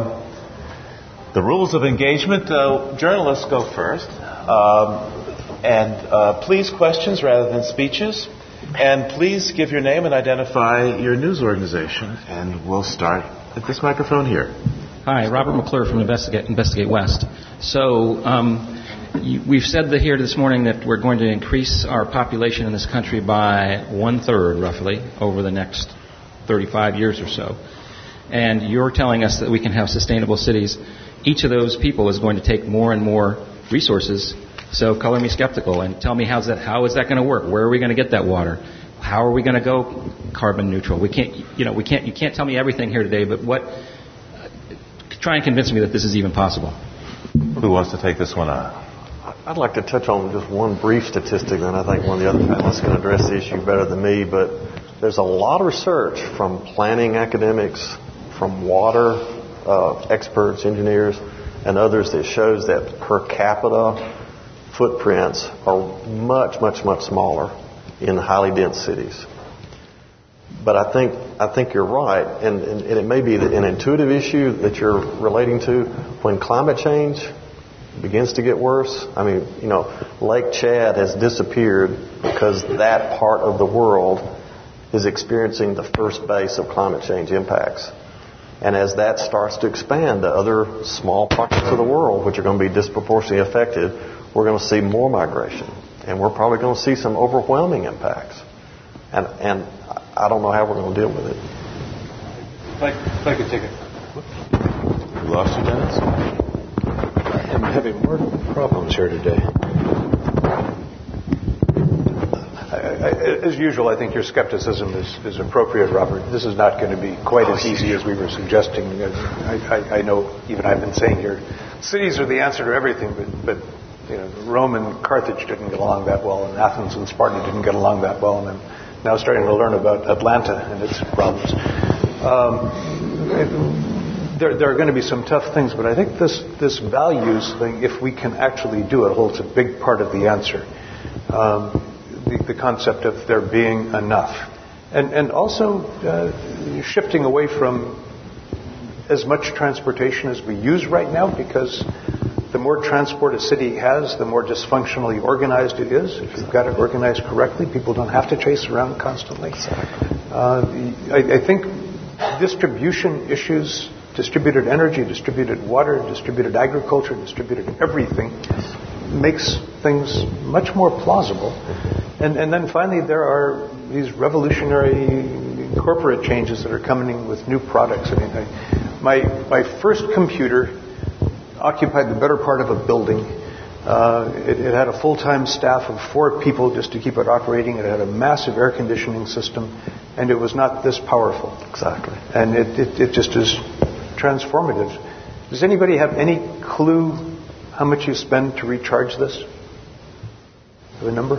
the rules of engagement, uh, journalists go first. Um, and uh, please questions rather than speeches. And please give your name and identify your news organization. And we'll start at this microphone here. Hi, Robert McClure from Investigate, Investigate West. So um, you, we've said that here this morning that we're going to increase our population in this country by one-third, roughly, over the next thirty-five years or so. And you're telling us that we can have sustainable cities. Each of those people is going to take more and more resources. So color me skeptical and tell me how's that, how is that going to work? Where are we going to get that water? How are we going to go carbon neutral? We can't, you know, we can't. You can't tell me everything here today, but what? Try and convince me that this is even possible. Who wants to take this one on? I'd like to touch on just one brief statistic, and I think one of the other panelists can address the issue better than me. But there's a lot of research from planning academics, from water uh, experts, engineers, and others that shows that per capita footprints are much, much, much smaller in highly dense cities. But I think I think you're right, and, and, and it may be an intuitive issue that you're relating to. When climate change begins to get worse, I mean, you know, Lake Chad has disappeared because that part of the world is experiencing the first base of climate change impacts. And as that starts to expand to other small pockets of the world, which are going to be disproportionately affected, we're going to see more migration, and we're probably going to see some overwhelming impacts. And and I don't know how we're going to deal with it. If I, if I could take it. We lost you, Dennis? I'm having more problems here today. I, I, as usual, I think your skepticism is, is appropriate, Robert. This is not going to be quite as easy as we were suggesting. I, I, I know, even I've been saying here, cities are the answer to everything, but, but you know, Rome and Carthage didn't get along that well, and Athens and Sparta didn't get along that well, and I'm now starting to learn about Atlanta and its problems. Um, it, there, there are going to be some tough things, but I think this, this values thing, if we can actually do it, holds a big part of the answer. Um, the, the concept of there being enough. And, and also uh, shifting away from as much transportation as we use right now, because The more transport a city has, the more dysfunctionally organized it is. If you've got it organized correctly, people don't have to chase around constantly. Uh, I, I think distribution issues, distributed energy, distributed water, distributed agriculture, distributed everything, makes things much more plausible. And, and then finally, there are these revolutionary corporate changes that are coming with new products. I mean, I, my my first computer occupied the better part of a building. Uh, it, it had a full-time staff of four people just to keep it operating. It had a massive air conditioning system, and it was not this powerful. Exactly. And it, it, it just is transformative. Does anybody have any clue how much you spend to recharge this? Have a number?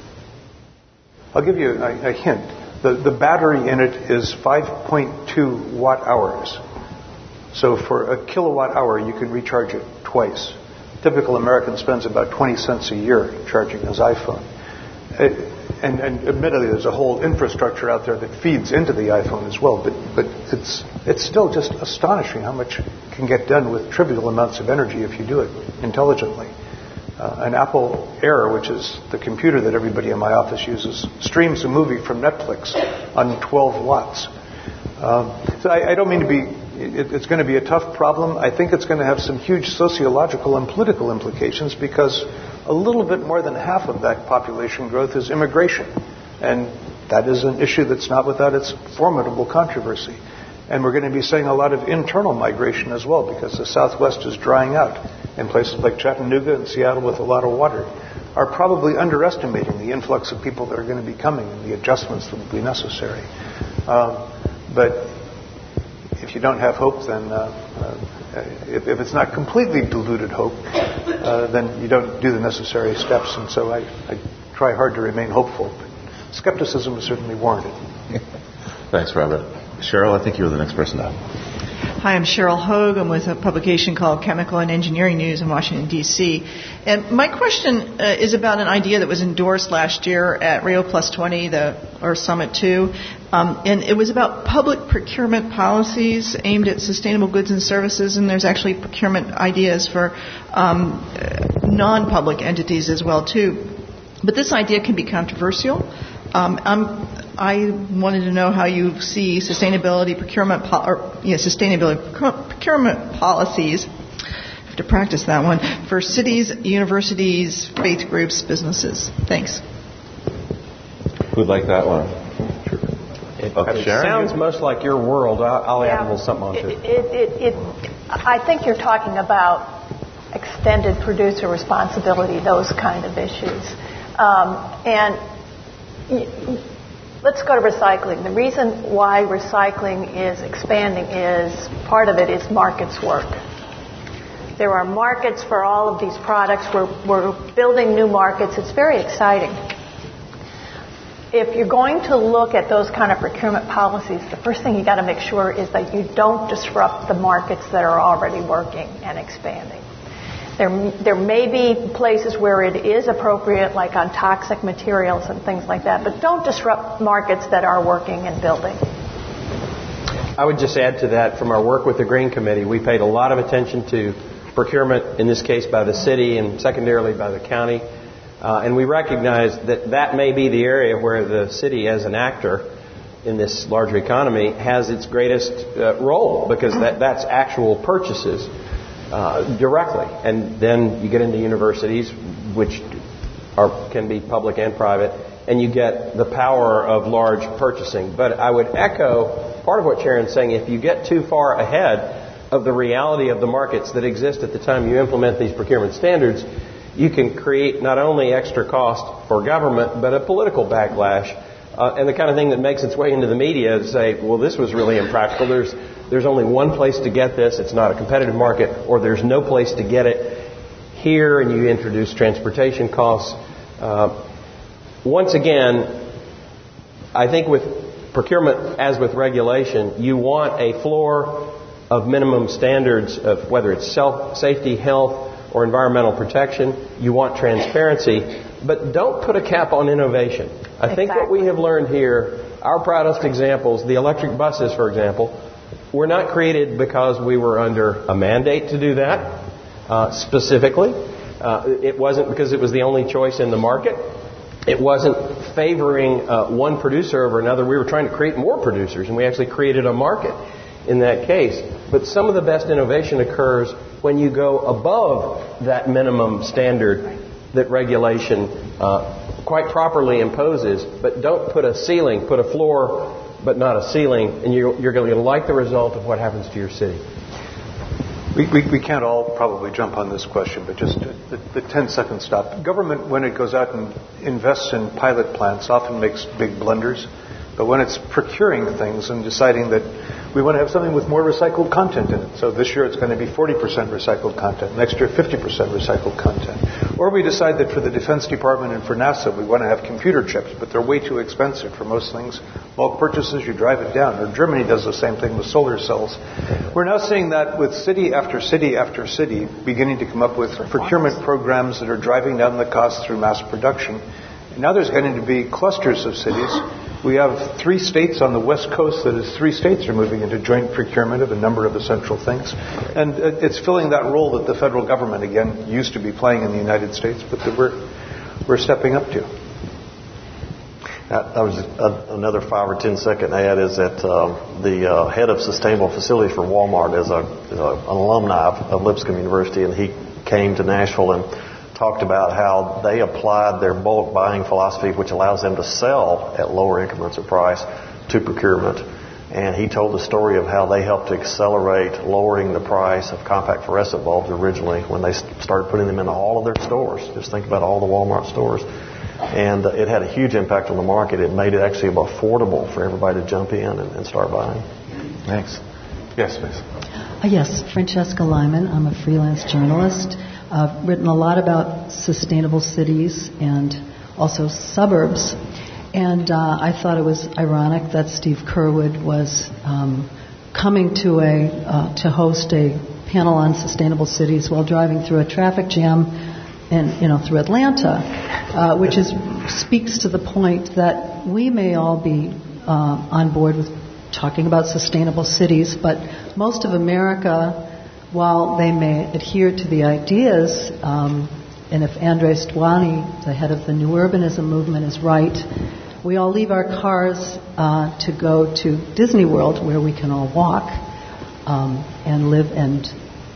I'll give you a, a hint. The, the battery in it is five point two watt hours. So for a kilowatt hour, you can recharge it twice. A typical American spends about twenty cents a year charging his iPhone. It, and, and admittedly, there's a whole infrastructure out there that feeds into the iPhone as well. But, but it's, it's still just astonishing how much can get done with trivial amounts of energy if you do it intelligently. Uh, an Apple Air, which is the computer that everybody in my office uses, streams a movie from Netflix on twelve watts. Um, so I, I don't mean to be, it, it's going to be a tough problem. I think it's going to have some huge sociological and political implications because a little bit more than half of that population growth is immigration. And that is an issue that's not without its formidable controversy. And we're going to be seeing a lot of internal migration as well because the Southwest is drying out. And places like Chattanooga and Seattle with a lot of water are probably underestimating the influx of people that are going to be coming and the adjustments that will be necessary. Um, but if you don't have hope, then uh, uh, if, if it's not completely diluted hope, uh, then you don't do the necessary steps. And so I, I try hard to remain hopeful. But skepticism is certainly warranted. Thanks, Robert. Cheryl, I think you were the next person up. Hi, I'm Cheryl Hogue. I'm with a publication called Chemical and Engineering News in Washington, D C And my question uh, is about an idea that was endorsed last year at Rio Plus twenty, the, or Summit two. Um, and it was about public procurement policies aimed at sustainable goods and services. And there's actually procurement ideas for um, non-public entities as well, too. But this idea can be controversial. Um, I'm, I wanted to know how you see sustainability procurement po- or yeah, sustainability procurement policies. I have to practice that one for cities, universities, faith groups, businesses. Thanks. Who'd like that one? Sure. It, okay, it sounds most like your world. I'll, I'll yeah. add a little something onto it. It, it, it, it. I think you're talking about extended producer responsibility, those kind of issues, um, and. Let's go to recycling. The reason why recycling is expanding is part of it is markets work. There are markets for all of these products. We're, we're building new markets. It's very exciting. If you're going to look at those kind of procurement policies, the first thing you got to make sure is that you don't disrupt the markets that are already working and expanding. There, there may be places where it is appropriate, like on toxic materials and things like that, but don't disrupt markets that are working and building. I would just add to that, from our work with the Green Committee, we paid a lot of attention to procurement, in this case by the city and secondarily by the county. Uh, and we recognize that that may be the area where the city as an actor in this larger economy has its greatest uh, role, because that, that's actual purchases. Uh, directly, and then you get into universities, which are, can be public and private, and you get the power of large purchasing. But I would echo part of what Sharon's saying. If you get too far ahead of the reality of the markets that exist at the time you implement these procurement standards, you can create not only extra cost for government, but a political backlash, uh, and the kind of thing that makes its way into the media to say, well, this was really impractical. There's There's only one place to get this. It's not a competitive market, or there's no place to get it here, and you introduce transportation costs. Uh, once again, I think with procurement, as with regulation, you want a floor of minimum standards of whether it's self, safety, health, or environmental protection. You want transparency, but don't put a cap on innovation. I Exactly. think what we have learned here, our proudest examples, the electric buses, for example, were not created because we were under a mandate to do that. uh, specifically. Uh, it wasn't because it was the only choice in the market. It wasn't favoring uh, one producer over another. We were trying to create more producers, and we actually created a market in that case. But some of the best innovation occurs when you go above that minimum standard that regulation uh, quite properly imposes, but don't put a ceiling, put a floor, but not a ceiling, and you're, you're going to like the result of what happens to your city. We, we, we can't all probably jump on this question, but just the, the ten-second stop. Government, when it goes out and invests in pilot plants, often makes big blunders. But when it's procuring things and deciding that we want to have something with more recycled content in it, so this year it's going to be forty percent recycled content, next year fifty percent recycled content. Or we decide that for the Defense Department and for NASA we want to have computer chips, but they're way too expensive for most things. Bulk purchases, you drive it down. Or Germany does the same thing with solar cells. We're now seeing that with city after city after city beginning to come up with procurement programs that are driving down the cost through mass production. And now there's going to be clusters of cities. We have three states on the west coast that is three states are moving into joint procurement of a number of essential things. And it's filling that role that the federal government, again, used to be playing in the United States, but that we're, we're stepping up to. That was a, another five or ten second ad is that uh, the uh, head of sustainable facilities for Walmart is, a, is a, an alumni of, of Lipscomb University, and he came to Nashville and talked about how they applied their bulk buying philosophy, which allows them to sell at lower increments of price, to procurement. And he told the story of how they helped to accelerate lowering the price of compact fluorescent bulbs originally when they started putting them in all of their stores. Just think about all the Walmart stores. And uh, it had a huge impact on the market. It made it actually affordable for everybody to jump in and, and start buying. Thanks. Yes, please. Uh, yes, Francesca Lyman. I'm a freelance journalist. I've written a lot about sustainable cities and also suburbs. And uh, I thought it was ironic that Steve Curwood was um, coming to a uh, to host a panel on sustainable cities while driving through a traffic jam, and you know through Atlanta, uh, which is speaks to the point that we may all be uh, on board with talking about sustainable cities, but most of America, while they may adhere to the ideas, um, and if Andres Duany, the head of the New Urbanism movement, is right, we all leave our cars uh, to go to Disney World, where we can all walk um, and live and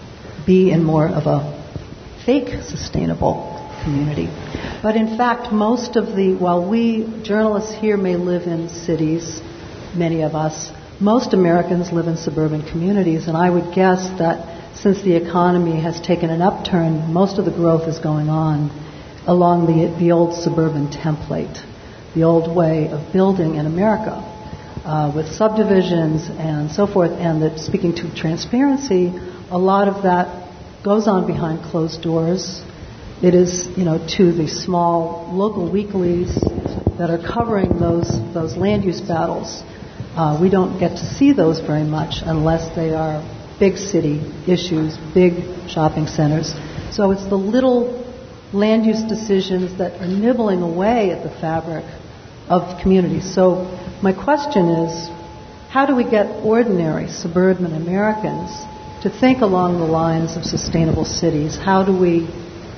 be in more of a fake sustainable community. But in fact, most of the, while we journalists here may live in cities, many of us, most Americans live in suburban communities, and I would guess that since the economy has taken an upturn, most of the growth is going on along the, the old suburban template, the old way of building in America, uh, with subdivisions and so forth. And that, speaking to transparency, a lot of that goes on behind closed doors. It is, you know, to the small local weeklies that are covering those those land use battles. Uh, we don't get to see those very much unless they are big city issues, big shopping centers. So it's the little land use decisions that are nibbling away at the fabric of communities. So my question is, how do we get ordinary suburban Americans to think along the lines of sustainable cities? How do we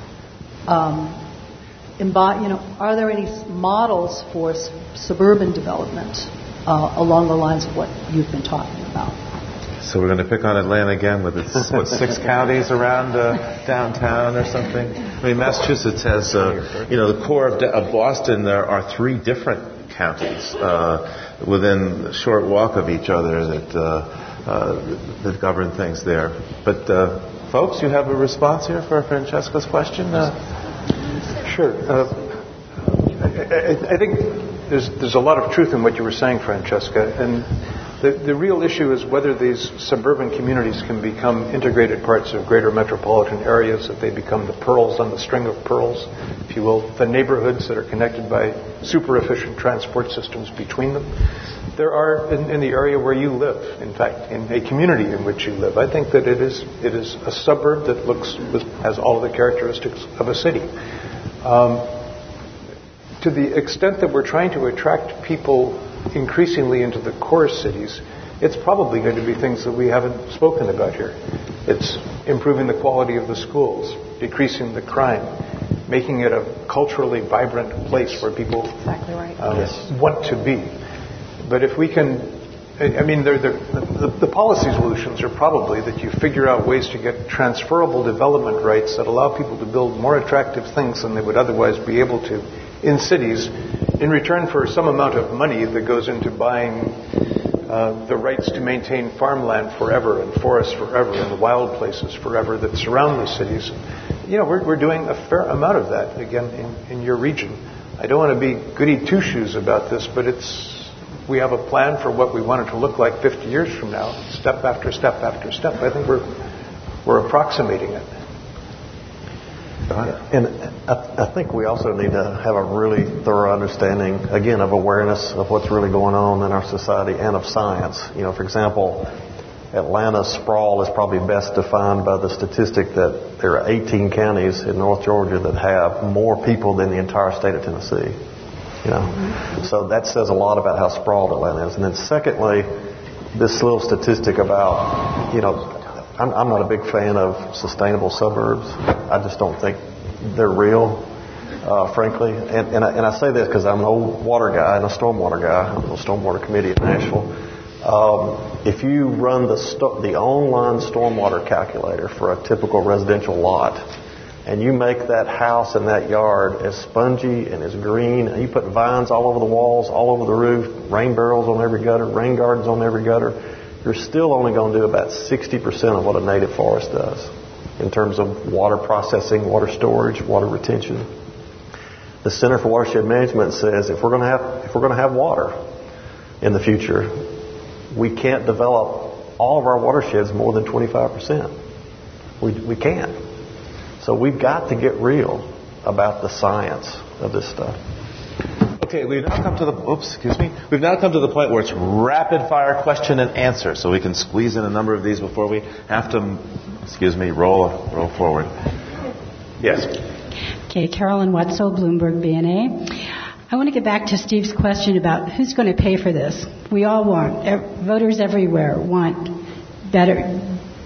um, embody, you know, are there any models for s- suburban development uh, along the lines of what you've been talking about? So we're going to pick on Atlanta again with its, what, six counties around uh, downtown or something? I mean, Massachusetts has, uh, you know, the core of, of Boston, there are three different counties uh, within a short walk of each other that, uh, uh, that govern things there. But, uh, folks, you have a response here for Francesca's question? Uh, sure. Uh, I, I think there's, there's a lot of truth in what you were saying, Francesca, and The, the real issue is whether these suburban communities can become integrated parts of greater metropolitan areas, that they become the pearls on the string of pearls, if you will, the neighborhoods that are connected by super efficient transport systems between them. There are, in, in the area where you live, in fact, in a community in which you live, I think that it is it is a suburb that looks has all of the characteristics of a city. Um, to the extent that we're trying to attract people increasingly into the core cities, it's probably going to be things that we haven't spoken about here. It's improving the quality of the schools, decreasing the crime, making it a culturally vibrant place where people exactly right. um, yes. want to be. But if we can, I mean, they're, they're, the, the policy solutions are probably that you figure out ways to get transferable development rights that allow people to build more attractive things than they would otherwise be able to in cities in return for some amount of money that goes into buying uh, the rights to maintain farmland forever and forests forever and the wild places forever that surround the cities. You know, we're, we're doing a fair amount of that, again, in, in your region. I don't want to be goody two-shoes about this, but it's we have a plan for what we want it to look like fifty years from now, step after step after step. I think we're we're approximating it. And I, I think we also need to have a really thorough understanding, again, of awareness of what's really going on in our society and of science. You know, for example, Atlanta's sprawl is probably best defined by the statistic that there are eighteen counties in North Georgia that have more people than the entire state of Tennessee. You know, mm-hmm. So that says a lot about how sprawled Atlanta is. And then secondly, this little statistic about, you know, I'm, I'm not a big fan of sustainable suburbs. I just don't think they're real, uh, frankly. And, and, I, and I say this because I'm an old water guy and a stormwater guy. I'm on the stormwater committee at Nashville. Um, if you run the sto- the online stormwater calculator for a typical residential lot, and you make that house and that yard as spongy and as green, and you put vines all over the walls, all over the roof, rain barrels on every gutter, rain gardens on every gutter, you're still only going to do about sixty percent of what a native forest does in terms of water processing, water storage, water retention. The Center for Watershed Management says if we're going to have if we're going to have water in the future, we can't develop all of our watersheds more than twenty-five percent. We we can't. So we've got to get real about the science of this stuff. Okay, we've now come to the oops, excuse me. We've now come to the point where it's rapid fire question and answer, so we can squeeze in a number of these before we have to, excuse me, roll roll forward. Yes. Okay, Carolyn Wetzel, Bloomberg B N A. I want to get back to Steve's question about who's going to pay for this. We all want, ev- voters everywhere want better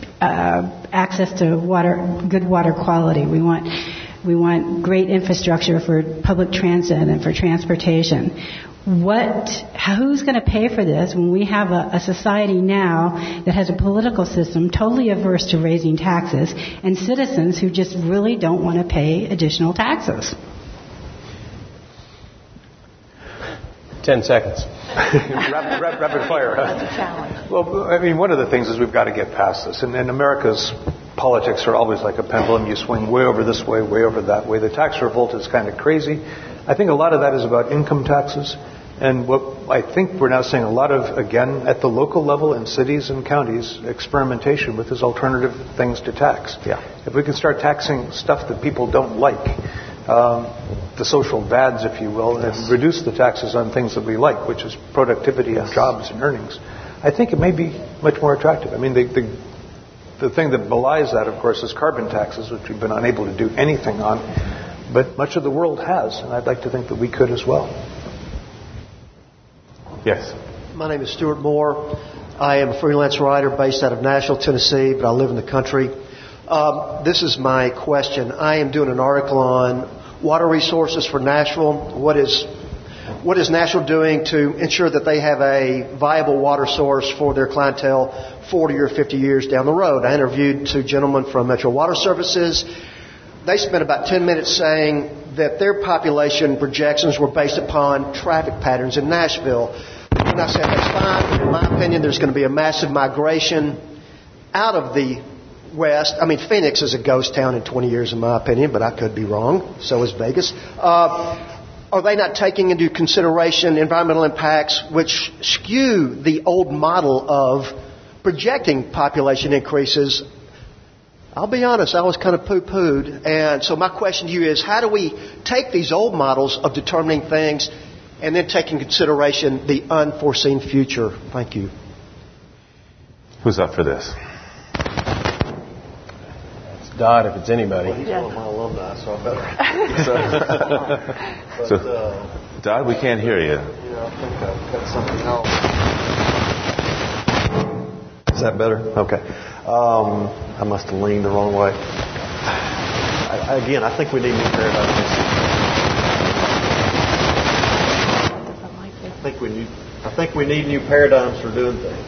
uh, access to water, good water quality. We want, we want great infrastructure for public transit and for transportation. What, who's going to pay for this when we have a, a society now that has a political system totally averse to raising taxes and citizens who just really don't want to pay additional taxes? Ten seconds. rapid, rapid, rapid fire. Huh? That's a challenge. Well, I mean, one of the things is we've got to get past this. And, and America's politics are always like a pendulum. You swing way over this way, way over that way. The tax revolt is kind of crazy. I think a lot of that is about income taxes. And what I think we're now seeing a lot of, again, at the local level in cities and counties, experimentation with these alternative things to tax. Yeah. If we can start taxing stuff that people don't like, um, the social bads, if you will, yes. and reduce the taxes on things that we like, which is productivity yes. and jobs and earnings, I think it may be much more attractive. I mean, the, the, the thing that belies that, of course, is carbon taxes, which we've been unable to do anything on. But much of the world has, and I'd like to think that we could as well. Yes. My name is Stuart Moore. I am a freelance writer based out of Nashville, Tennessee, but I live in the country. Um, this is my question. I am doing an article on water resources for Nashville. What is what is Nashville doing to ensure that they have a viable water source for their clientele forty or fifty years down the road? I interviewed two gentlemen from Metro Water Services. They spent about ten minutes saying that their population projections were based upon traffic patterns in Nashville. And I said, that's fine. In my opinion, there's going to be a massive migration out of the West. I mean, Phoenix is a ghost town in twenty years, in my opinion, but I could be wrong. So is Vegas. Uh, are they not taking into consideration environmental impacts which skew the old model of projecting population increases? I'll be honest, I was kind of poo-pooed. And so my question to you is, how do we take these old models of determining things and then take into consideration the unforeseen future? Thank you. Who's up for this? It's Dodd, if it's anybody. Well, he's one of my alumni, so I better. but, so, uh, Dodd, we can't hear you. Yeah, I think I've got something else. Is that better? Okay. Um, I must have leaned the wrong way. I, again, I think we need new paradigms. I think we need. I think we need new paradigms for doing things.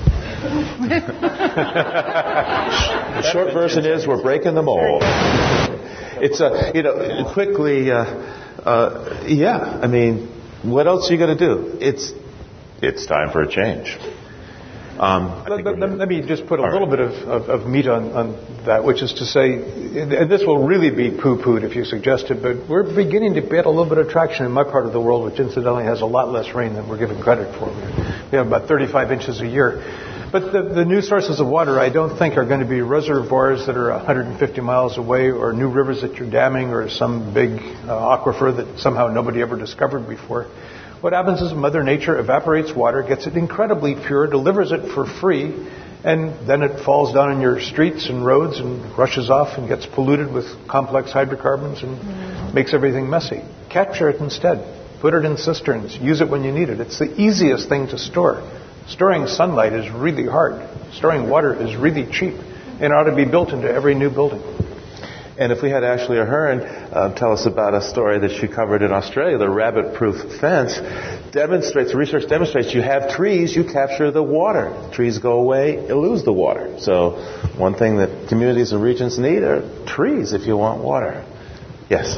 The short version is we're breaking the mold. It's a, you know, quickly, uh, uh, yeah, I mean, what else are you going to do? It's, it's time for a change. Um, let, let, let me just put a little right. bit of, of, of meat on, on that, which is to say, and this will really be poo-pooed if you suggest it, but we're beginning to get a little bit of traction in my part of the world, which incidentally has a lot less rain than we're given credit for. We have about thirty-five inches a year. But the, the new sources of water, I don't think, are going to be reservoirs that are one hundred fifty miles away, or new rivers that you're damming, or some big uh, aquifer that somehow nobody ever discovered before. What happens is Mother Nature evaporates water, gets it incredibly pure, delivers it for free, and then it falls down in your streets and roads and rushes off and gets polluted with complex hydrocarbons and mm. makes everything messy. Capture it instead. Put it in cisterns. Use it when you need it. It's the easiest thing to store. Storing sunlight is really hard. Storing water is really cheap and ought to be built into every new building. And if we had Ashley Ahern uh, tell us about a story that she covered in Australia, the rabbit-proof fence, demonstrates, research demonstrates you have trees, you capture the water. Trees go away, you lose the water. So one thing that communities and regions need are trees if you want water. Yes.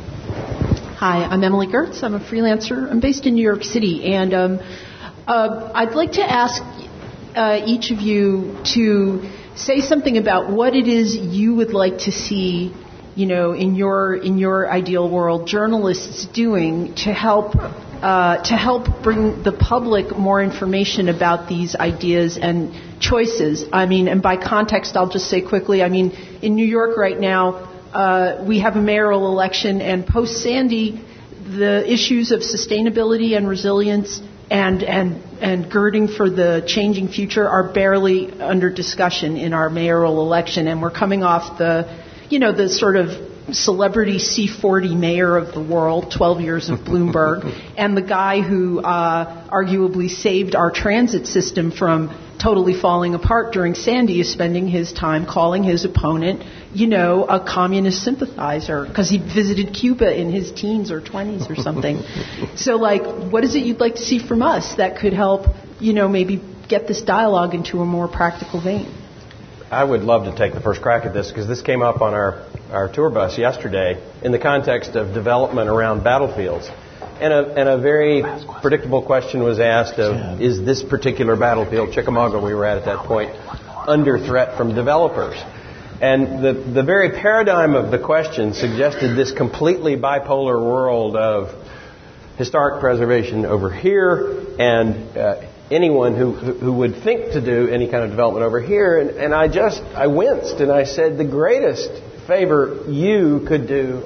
Hi, I'm Emily Gertz. I'm a freelancer. I'm based in New York City. And um, uh, I'd like to ask uh, each of you to say something about what it is you would like to see, you know, in your in your ideal world, journalists doing to help uh, to help bring the public more information about these ideas and choices. I mean, and by context, I'll just say quickly. I mean, in New York right now, uh, we have a mayoral election, and post Sandy, the issues of sustainability and resilience and and and girding for the changing future are barely under discussion in our mayoral election, and we're coming off the, you know, the sort of celebrity C forty mayor of the world, twelve years of Bloomberg, and the guy who uh, arguably saved our transit system from totally falling apart during Sandy is spending his time calling his opponent, you know, a communist sympathizer because he visited Cuba in his teens or twenties or something. So, like, what is it you'd like to see from us that could help, you know, maybe get this dialogue into a more practical vein? I would love to take the first crack at this because this came up on our, our tour bus yesterday in the context of development around battlefields. And a, and a very predictable question was asked of, is this particular battlefield, Chickamauga we were at at that point, under threat from developers? And the, the very paradigm of the question suggested this completely bipolar world of historic preservation over here and uh, anyone who, who would think to do any kind of development over here. And, and I just, I winced and I said, the greatest favor you could do,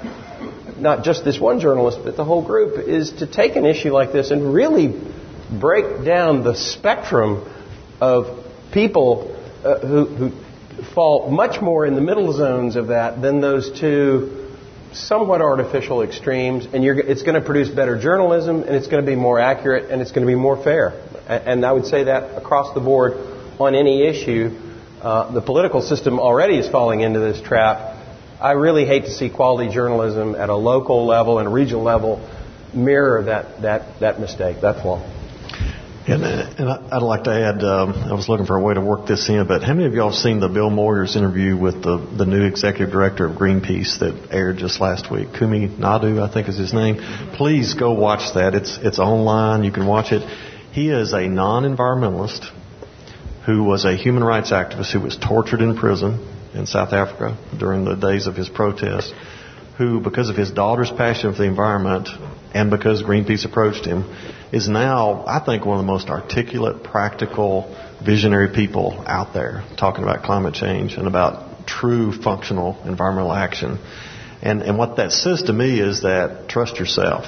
not just this one journalist, but the whole group, is to take an issue like this and really break down the spectrum of people uh, who, who fall much more in the middle zones of that than those two somewhat artificial extremes. And you're, it's going to produce better journalism, and it's going to be more accurate, and it's going to be more fair. And, and I would say that across the board on any issue. Uh, the political system already is falling into this trap. I really hate to see quality journalism at a local level and a regional level mirror that, that, that mistake, that flaw. And, and I'd like to add, um, I was looking for a way to work this in, but how many of y'all have seen the Bill Moyers interview with the, the new executive director of Greenpeace that aired just last week? Kumi Nadu, I think is his name. Please go watch that. It's, it's online. You can watch it. He is a non-environmentalist who was a human rights activist who was tortured in prison in South Africa during the days of his protest, who, because of his daughter's passion for the environment and because Greenpeace approached him, is now, I think, one of the most articulate, practical, visionary people out there talking about climate change and about true functional environmental action. And, and what that says to me is that trust yourself.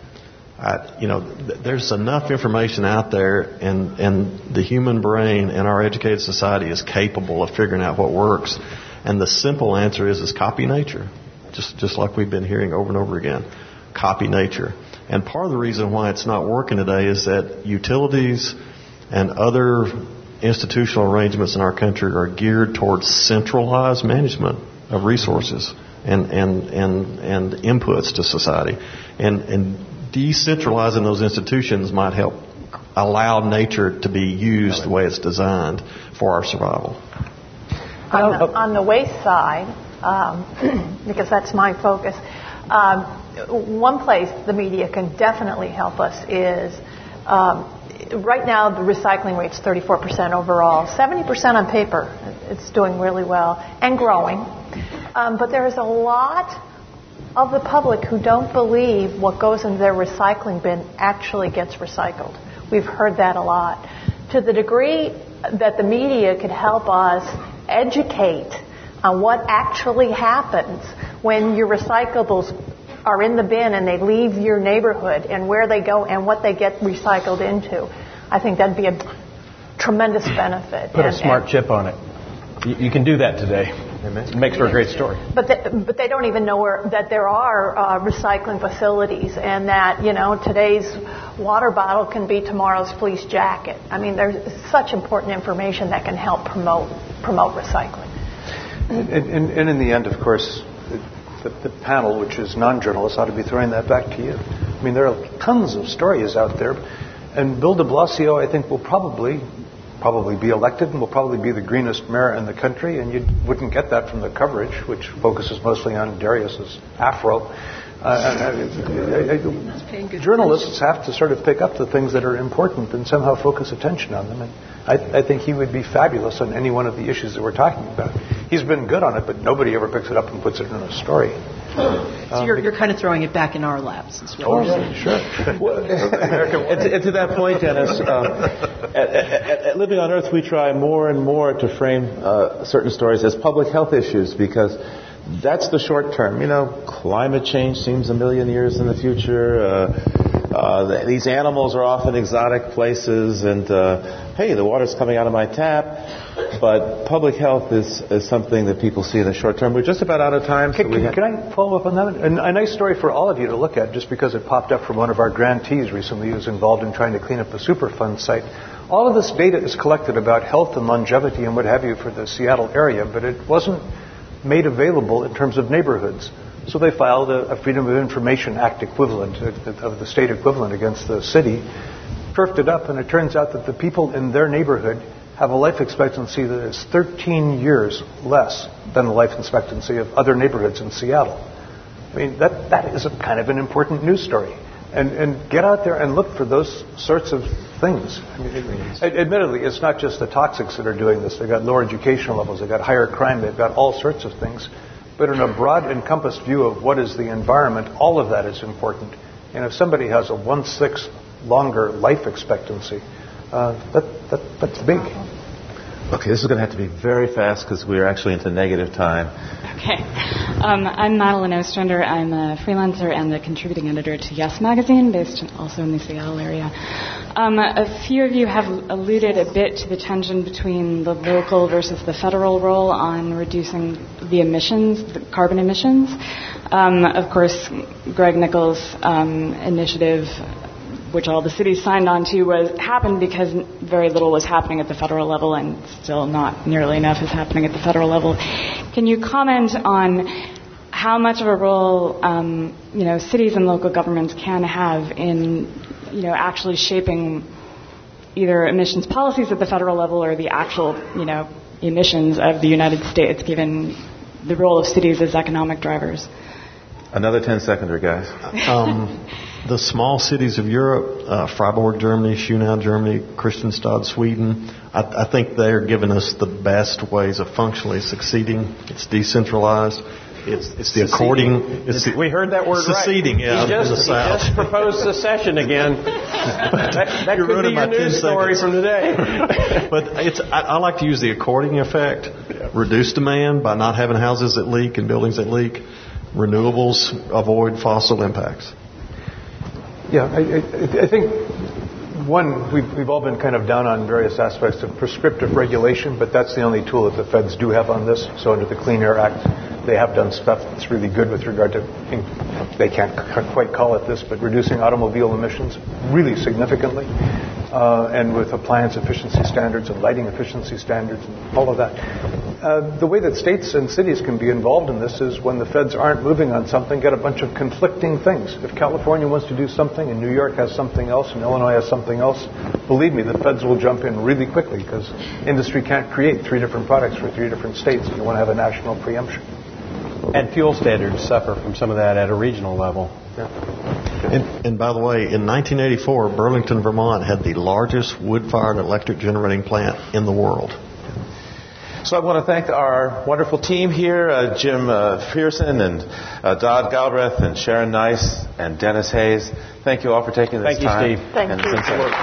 I, you know, th- there's enough information out there, and, and the human brain and our educated society is capable of figuring out what works. And the simple answer is, is copy nature, just just like we've been hearing over and over again. Copy nature. And part of the reason why it's not working today is that utilities and other institutional arrangements in our country are geared towards centralized management of resources and, and, and, and inputs to society. And, and decentralizing those institutions might help allow nature to be used the way it's designed for our survival. On the, on the waste side, um, because that's my focus, um, one place the media can definitely help us is um, right now the recycling rate's thirty-four percent overall, seventy percent on paper. It's doing really well and growing. Um, but there is a lot of the public who don't believe what goes in their recycling bin actually gets recycled. We've heard that a lot. To the degree that the media could help us educate on what actually happens when your recyclables are in the bin and they leave your neighborhood and where they go and what they get recycled into, I think that'd be a tremendous benefit. Put and, a smart and, chip on it. You, you can do that today. It makes for a great story. But they, but they don't even know where, that there are uh, recycling facilities and that, you know, today's water bottle can be tomorrow's fleece jacket. I mean, there's such important information that can help promote promote recycling. And, and, and in the end, of course, the, the panel, which is non-journalists, ought to be throwing that back to you. I mean, there are tons of stories out there. And Bill de Blasio, I think, will probably... probably be elected and will probably be the greenest mayor in the country, and you wouldn't get that from the coverage, which focuses mostly on Darius's afro. Uh, I, I, I, journalists have to sort of pick up the things that are important and somehow focus attention on them. And I, I think he would be fabulous on any one of the issues that we're talking about. He's been good on it, but nobody ever picks it up and puts it in a story. So you're, you're kind of throwing it back in our laps. Is what Oh, you're sure. and, to, and to that point, Dennis, uh, at, at, at Living on Earth, we try more and more to frame uh, certain stories as public health issues because that's the short term. You know, climate change seems a million years in the future. Uh, uh, these animals are off in exotic places, and uh, hey, the water's coming out of my tap. But public health is, is something that people see in the short term. We're just about out of time. Can, so we can, can I follow up on that? And a nice story for all of you to look at, just because it popped up from one of our grantees recently who was involved in trying to clean up the Superfund site. All of this data is collected about health and longevity and what have you for the Seattle area, but it wasn't made available in terms of neighborhoods. So they filed a, a Freedom of Information Act equivalent, of the state equivalent against the city, turfed it up, and it turns out that the people in their neighborhood have a life expectancy that is thirteen years less than the life expectancy of other neighborhoods in Seattle. I mean, that, that is a kind of an important news story. And, and get out there and look for those sorts of things. I mean, it, admittedly, it's not just the toxics that are doing this. They've got lower educational levels. They've got higher crime. They've got all sorts of things. But in a broad, encompassed view of what is the environment, all of that is important. And if somebody has a one-sixth longer life expectancy, uh, that, that, that's big. Okay, this is going to have to be very fast because we're actually into negative time. Okay. Um, I'm Madeline Ostrander. I'm a freelancer and a contributing editor to Yes Magazine, based in, also in the Seattle area. Um, a few of you have alluded a bit to the tension between the local versus the federal role on reducing the emissions, the carbon emissions. Um, of course, Greg Nichols' um, initiative, which all the cities signed on to, was happened because very little was happening at the federal level, and still not nearly enough is happening at the federal level. Can you comment on how much of a role, um, you know, cities and local governments can have in, you know, actually shaping either emissions policies at the federal level or the actual, you know, emissions of the United States, given the role of cities as economic drivers? Another ten-seconder, guys. Um, the small cities of Europe, uh, Freiburg, Germany, Schönau, Germany, Kristianstad, Sweden, I, I think they're giving us the best ways of functionally succeeding. It's decentralized. It's, it's the according. It's the, we heard that word seceding, right. yeah. He just, he just proposed secession again. that that You're could be your about news story from today. But it's, I, I like to use the according effect. Reduce demand by not having houses that leak and buildings that leak. Renewables avoid fossil impacts. Yeah, I, I, I think, one, we've, we've all been kind of down on various aspects of prescriptive regulation, but that's the only tool that the feds do have on this. So under the Clean Air Act, they have done stuff that's really good with regard to, they can't quite call it this, but reducing automobile emissions really significantly, uh, and with appliance efficiency standards and lighting efficiency standards and all of that. Uh, the way that states and cities can be involved in this is when the feds aren't moving on something, get a bunch of conflicting things. If California wants to do something and New York has something else and Illinois has something else, believe me, the feds will jump in really quickly because industry can't create three different products for three different states. You want to have a national preemption. And fuel standards suffer from some of that at a regional level. Yeah. And, and by the way, in nineteen eighty-four, Burlington, Vermont had the largest wood-fired electric generating plant in the world. So I want to thank our wonderful team here, uh, Jim uh, Pearson and uh, Dodd Galbraith and Sharon Nice and Dennis Hayes. Thank you all for taking this Thank you, time. Steve. Thank and you.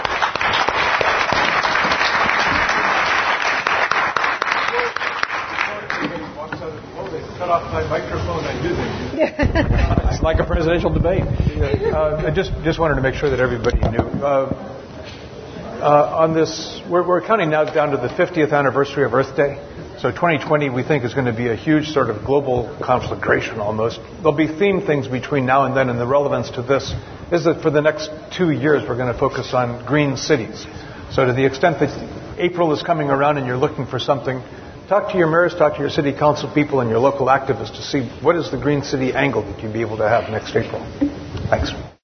Cut off my microphone. I do this. It's like a presidential debate. Uh, I just just wanted to make sure that everybody knew. Uh, uh, on this, we're, we're counting now down to the fiftieth anniversary of Earth Day. So twenty twenty, we think, is going to be a huge sort of global conflagration almost. There'll be theme things between now and then, and the relevance to this is that for the next two years, we're going to focus on green cities. So to the extent that April is coming around and you're looking for something, talk to your mayors, talk to your city council people and your local activists to see what is the green city angle that you'd be able to have next April. Thanks.